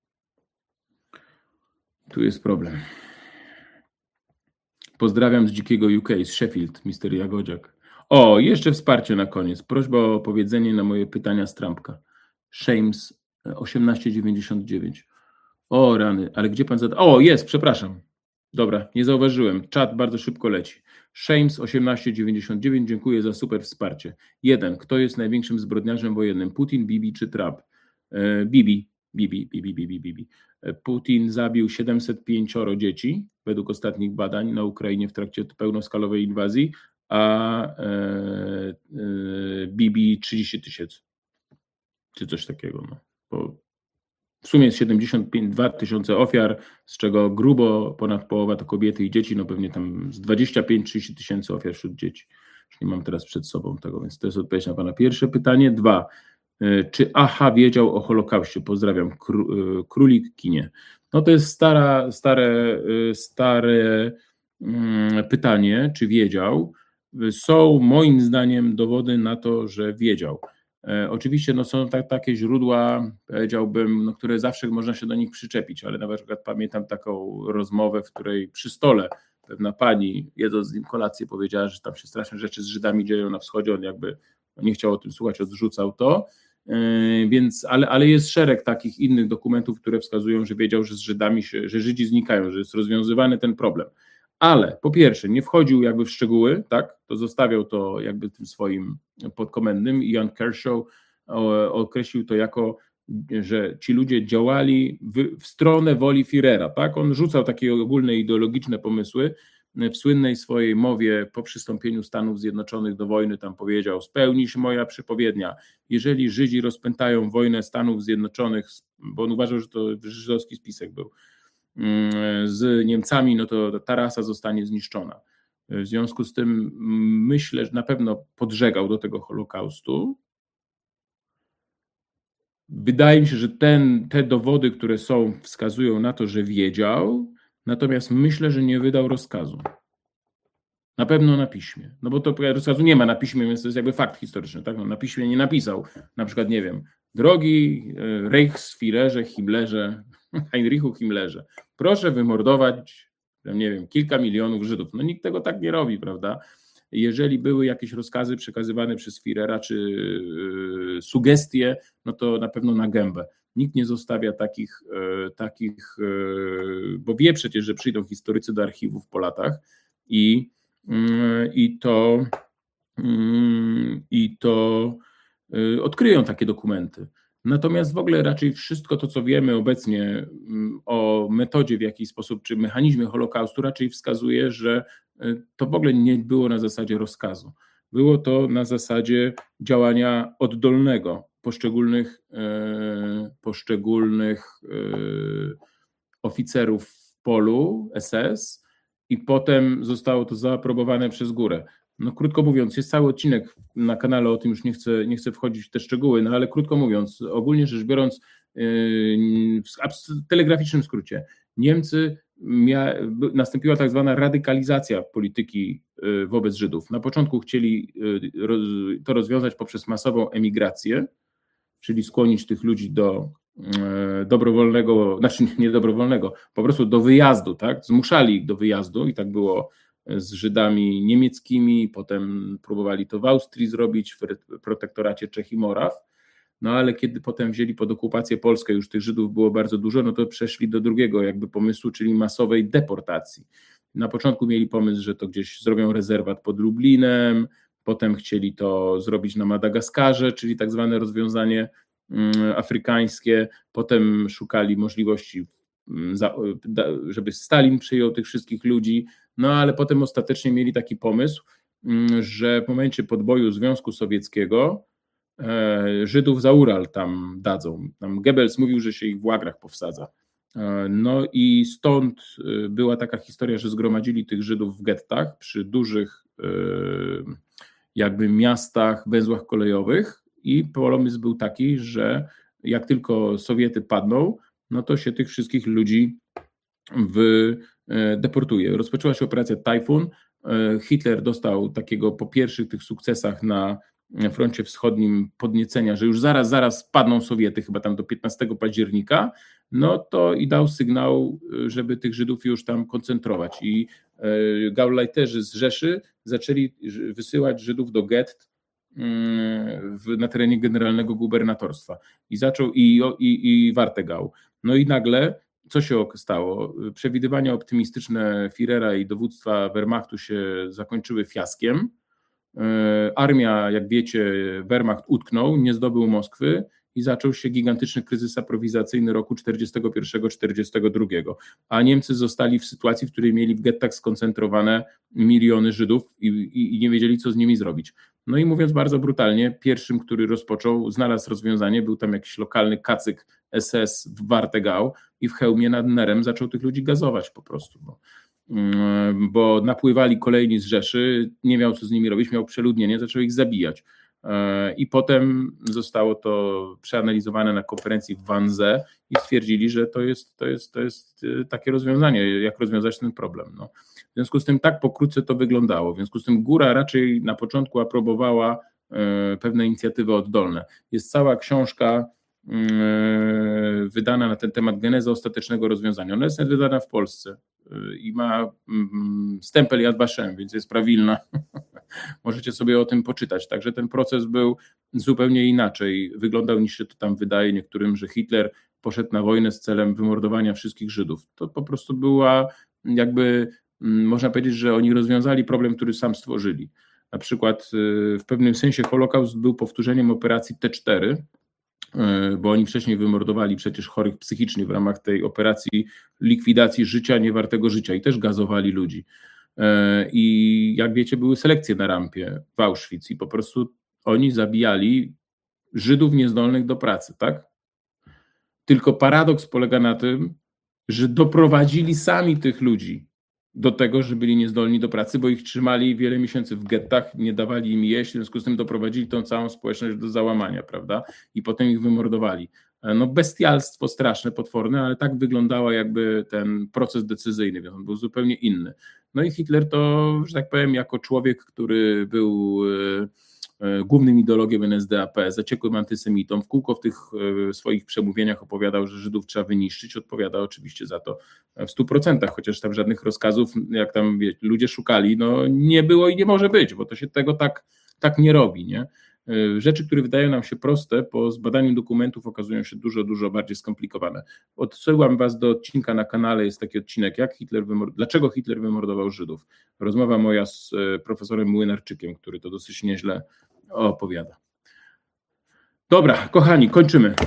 Tu jest problem. Pozdrawiam z dzikiego U K, z Sheffield, mister Jagodziak. O, jeszcze wsparcie na koniec. Prośba o odpowiedzenie na moje pytania z Trumpka. Shames osiemnaście dziewięćdziesiąt dziewięć. O rany, ale gdzie pan zada... O, jest, przepraszam. Dobra, nie zauważyłem. Czat bardzo szybko leci. Shames osiemnaście dziewięćdziesiąt dziewięć, dziękuję za super wsparcie. Jeden, kto jest największym zbrodniarzem wojennym? Putin, Bibi czy Trump? E, Bibi, Bibi, Bibi, Bibi, Bibi. Putin zabił siedemset pięć dzieci, według ostatnich badań na Ukrainie w trakcie pełnoskalowej inwazji, a e, e, Bibi trzydzieści tysięcy. Czy coś takiego. No. Bo w sumie jest siedemdziesiąt dwa tysiące ofiar, z czego grubo ponad połowa to kobiety i dzieci, no pewnie tam z dwadzieścia pięć trzydzieści tysięcy ofiar wśród dzieci. Już nie mam teraz przed sobą tego, więc to jest odpowiedź na pana pierwsze pytanie. Dwa, czy Aha wiedział o Holokauście? Pozdrawiam, Królik Kinie. No to jest stara, stare, stare pytanie, czy wiedział. Są moim zdaniem dowody na to, że wiedział. Oczywiście no są tak, takie źródła, powiedziałbym, no, które zawsze można się do nich przyczepić, ale na przykład pamiętam taką rozmowę, w której przy stole pewna pani, jedząc z nim kolację, powiedziała, że tam się straszne rzeczy z Żydami dzieją na wschodzie, on jakby nie chciał o tym słuchać, odrzucał to, yy, więc, ale, ale jest szereg takich innych dokumentów, które wskazują, że wiedział, że z Żydami się, że Żydzi znikają, że jest rozwiązywany ten problem. Ale po pierwsze nie wchodził jakby w szczegóły, tak, to zostawiał to jakby tym swoim podkomendnym. Ian Kershaw określił to jako, że ci ludzie działali w, w stronę woli Führera, tak, on rzucał takie ogólne ideologiczne pomysły. W słynnej swojej mowie po przystąpieniu Stanów Zjednoczonych do wojny tam powiedział: spełni się moja przepowiednia, jeżeli Żydzi rozpętają wojnę Stanów Zjednoczonych, bo on uważał, że to żydowski spisek był, z Niemcami, no to ta rasa zostanie zniszczona. W związku z tym myślę, że na pewno podżegał do tego Holokaustu. Wydaje mi się, że ten, te dowody, które są, wskazują na to, że wiedział, natomiast myślę, że nie wydał rozkazu. Na pewno na piśmie. No bo to rozkazu nie ma na piśmie, więc to jest jakby fakt historyczny. Tak? No na piśmie nie napisał, na przykład, nie wiem, drogi Reichsführerze, Himmlerze, Heinrichu Himmlerze, proszę wymordować, nie wiem, kilka milionów Żydów. No nikt tego tak nie robi, prawda? Jeżeli były jakieś rozkazy przekazywane przez Führera, czy yy, sugestie, no to na pewno na gębę. Nikt nie zostawia takich, yy, takich yy, bo wie przecież, że przyjdą historycy do archiwów po latach i, yy, i to, yy, i to yy, odkryją takie dokumenty. Natomiast w ogóle raczej wszystko to, co wiemy obecnie o metodzie, w jaki sposób, czy mechanizmie Holokaustu, raczej wskazuje, że to w ogóle nie było na zasadzie rozkazu. Było to na zasadzie działania oddolnego poszczególnych, poszczególnych oficerów w polu S S i potem zostało to zaaprobowane przez górę. No krótko mówiąc, jest cały odcinek na kanale o tym, już nie chcę, nie chcę wchodzić w te szczegóły, no ale krótko mówiąc, ogólnie rzecz biorąc, yy, w telegraficznym skrócie, Niemcy mia, nastąpiła tak zwana radykalizacja polityki yy, wobec Żydów. Na początku chcieli yy, roz, to rozwiązać poprzez masową emigrację, czyli skłonić tych ludzi do yy, dobrowolnego, znaczy nie dobrowolnego, po prostu do wyjazdu, tak? Zmuszali ich do wyjazdu i tak było z Żydami niemieckimi, potem próbowali to w Austrii zrobić, w protektoracie Czech i Moraw, no ale kiedy potem wzięli pod okupację Polskę, już tych Żydów było bardzo dużo, no to przeszli do drugiego jakby pomysłu, czyli masowej deportacji. Na początku mieli pomysł, że to gdzieś zrobią rezerwat pod Lublinem, potem chcieli to zrobić na Madagaskarze, czyli tak zwane rozwiązanie afrykańskie, potem szukali możliwości, żeby Stalin przyjął tych wszystkich ludzi, no ale potem ostatecznie mieli taki pomysł, że w momencie podboju Związku Sowieckiego Żydów za Ural tam dadzą. Tam Goebbels mówił, że się ich w łagrach powsadza. No i stąd była taka historia, że zgromadzili tych Żydów w gettach przy dużych jakby miastach, węzłach kolejowych i pomysł był taki, że jak tylko Sowiety padną, no to się tych wszystkich ludzi w, deportuje. Rozpoczęła się operacja Tajfun. Hitler dostał takiego po pierwszych tych sukcesach na froncie wschodnim podniecenia, że już zaraz, zaraz spadną Sowiety, chyba tam do piętnastego października, no to i dał sygnał, żeby tych Żydów już tam koncentrować. I Gauleiterzy z Rzeszy zaczęli wysyłać Żydów do gett na terenie generalnego gubernatorstwa i zaczął i, i, i Wartegau. No i nagle co się stało? Przewidywania optymistyczne Führera i dowództwa Wehrmachtu się zakończyły fiaskiem. Armia, jak wiecie, Wehrmacht utknął, nie zdobył Moskwy i zaczął się gigantyczny kryzys aprowizacyjny roku czterdziestego pierwszego czterdziestego drugiego, a Niemcy zostali w sytuacji, w której mieli w gettach skoncentrowane miliony Żydów i, i, i nie wiedzieli, co z nimi zrobić. No i mówiąc bardzo brutalnie, pierwszym, który rozpoczął, znalazł rozwiązanie, był tam jakiś lokalny kacyk S S w Wartegau i w hełmie nad Nerem zaczął tych ludzi gazować po prostu. Bo, bo napływali kolejni z Rzeszy, nie miał co z nimi robić, miał przeludnienie, zaczął ich zabijać. I potem zostało to przeanalizowane na konferencji w Wannsee i stwierdzili, że to jest, to jest, to jest takie rozwiązanie, jak rozwiązać ten problem. No. W związku z tym tak pokrótce to wyglądało. W związku z tym góra raczej na początku aprobowała pewne inicjatywy oddolne. Jest cała książka wydana na ten temat Geneza ostatecznego rozwiązania. Ona jest wydana w Polsce i ma stempel Yad Vashem, więc jest prawilna. Możecie sobie o tym poczytać. Także ten proces był zupełnie inaczej wyglądał, niż się to tam wydaje niektórym, że Hitler poszedł na wojnę z celem wymordowania wszystkich Żydów. To po prostu była jakby, można powiedzieć, że oni rozwiązali problem, który sam stworzyli. Na przykład w pewnym sensie Holokaust był powtórzeniem operacji T cztery, bo oni wcześniej wymordowali przecież chorych psychicznie w ramach tej operacji likwidacji życia niewartego życia i też gazowali ludzi. I jak wiecie, były selekcje na rampie w Auschwitz i po prostu oni zabijali Żydów niezdolnych do pracy, tak? Tylko paradoks polega na tym, że doprowadzili sami tych ludzi do tego, że byli niezdolni do pracy, bo ich trzymali wiele miesięcy w gettach, nie dawali im jeść, w związku z tym doprowadzili tą całą społeczność do załamania, prawda? I potem ich wymordowali. No bestialstwo straszne, potworne, ale tak wyglądał jakby ten proces decyzyjny, więc on był zupełnie inny. No i Hitler to, że tak powiem, jako człowiek, który był głównym ideologiem N S D A P, zaciekłym antysemitą, w kółko w tych swoich przemówieniach opowiadał, że Żydów trzeba wyniszczyć, odpowiada oczywiście za to w stu procentach, chociaż tam żadnych rozkazów, jak tam wie, ludzie szukali, no nie było i nie może być, bo to się tego tak, tak nie robi, nie? Rzeczy, które wydają nam się proste, po zbadaniu dokumentów okazują się dużo, dużo bardziej skomplikowane. Odsyłam was do odcinka na kanale, jest taki odcinek, jak Hitler wymord... dlaczego Hitler wymordował Żydów. Rozmowa moja z profesorem Młynarczykiem, który to dosyć nieźle opowiada. Dobra, kochani, kończymy.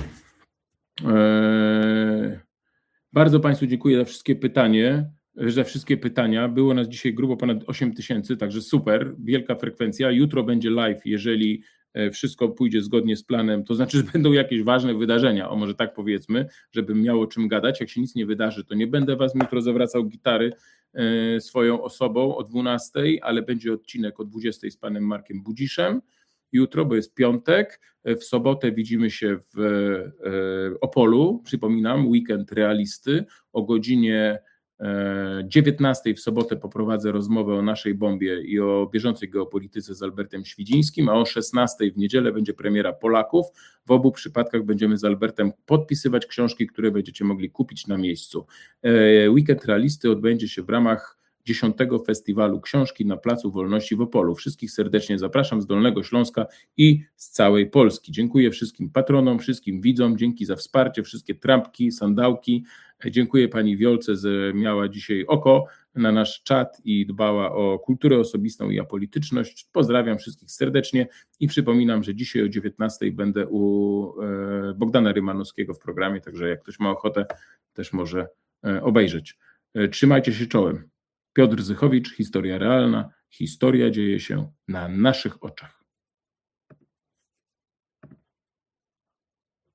Eee... Bardzo Państwu dziękuję za wszystkie pytania. Za wszystkie pytania. Było nas dzisiaj grubo ponad osiem tysięcy, także super, wielka frekwencja. Jutro będzie live, jeżeli wszystko pójdzie zgodnie z planem, to znaczy, że będą jakieś ważne wydarzenia, o może tak powiedzmy, żebym miał o czym gadać. Jak się nic nie wydarzy, to nie będę was jutro zawracał gitary e, swoją osobą o dwunastej, ale będzie odcinek o dwudziestej z panem Markiem Budziszem. Jutro, bo jest piątek, w sobotę widzimy się w e, Opolu, przypominam, weekend realisty, o godzinie dziewiętnastej w sobotę poprowadzę rozmowę o naszej bombie i o bieżącej geopolityce z Albertem Świdzińskim, a o szesnastej w niedzielę będzie premiera Polaków. W obu przypadkach będziemy z Albertem podpisywać książki, które będziecie mogli kupić na miejscu. Weekend realisty odbędzie się w ramach dziesiątego Festiwalu Książki na Placu Wolności w Opolu. Wszystkich serdecznie zapraszam z Dolnego Śląska i z całej Polski. Dziękuję wszystkim patronom, wszystkim widzom, dzięki za wsparcie, wszystkie trampki, sandałki. Dziękuję pani Wiolce, że miała dzisiaj oko na nasz czat i dbała o kulturę osobistą i apolityczność. Pozdrawiam wszystkich serdecznie i przypominam, że dzisiaj o dziewiętnastej będę u Bogdana Rymanowskiego w programie, także jak ktoś ma ochotę, też może obejrzeć. Trzymajcie się czołem. Piotr Zychowicz, Historia Realna. Historia dzieje się na naszych oczach.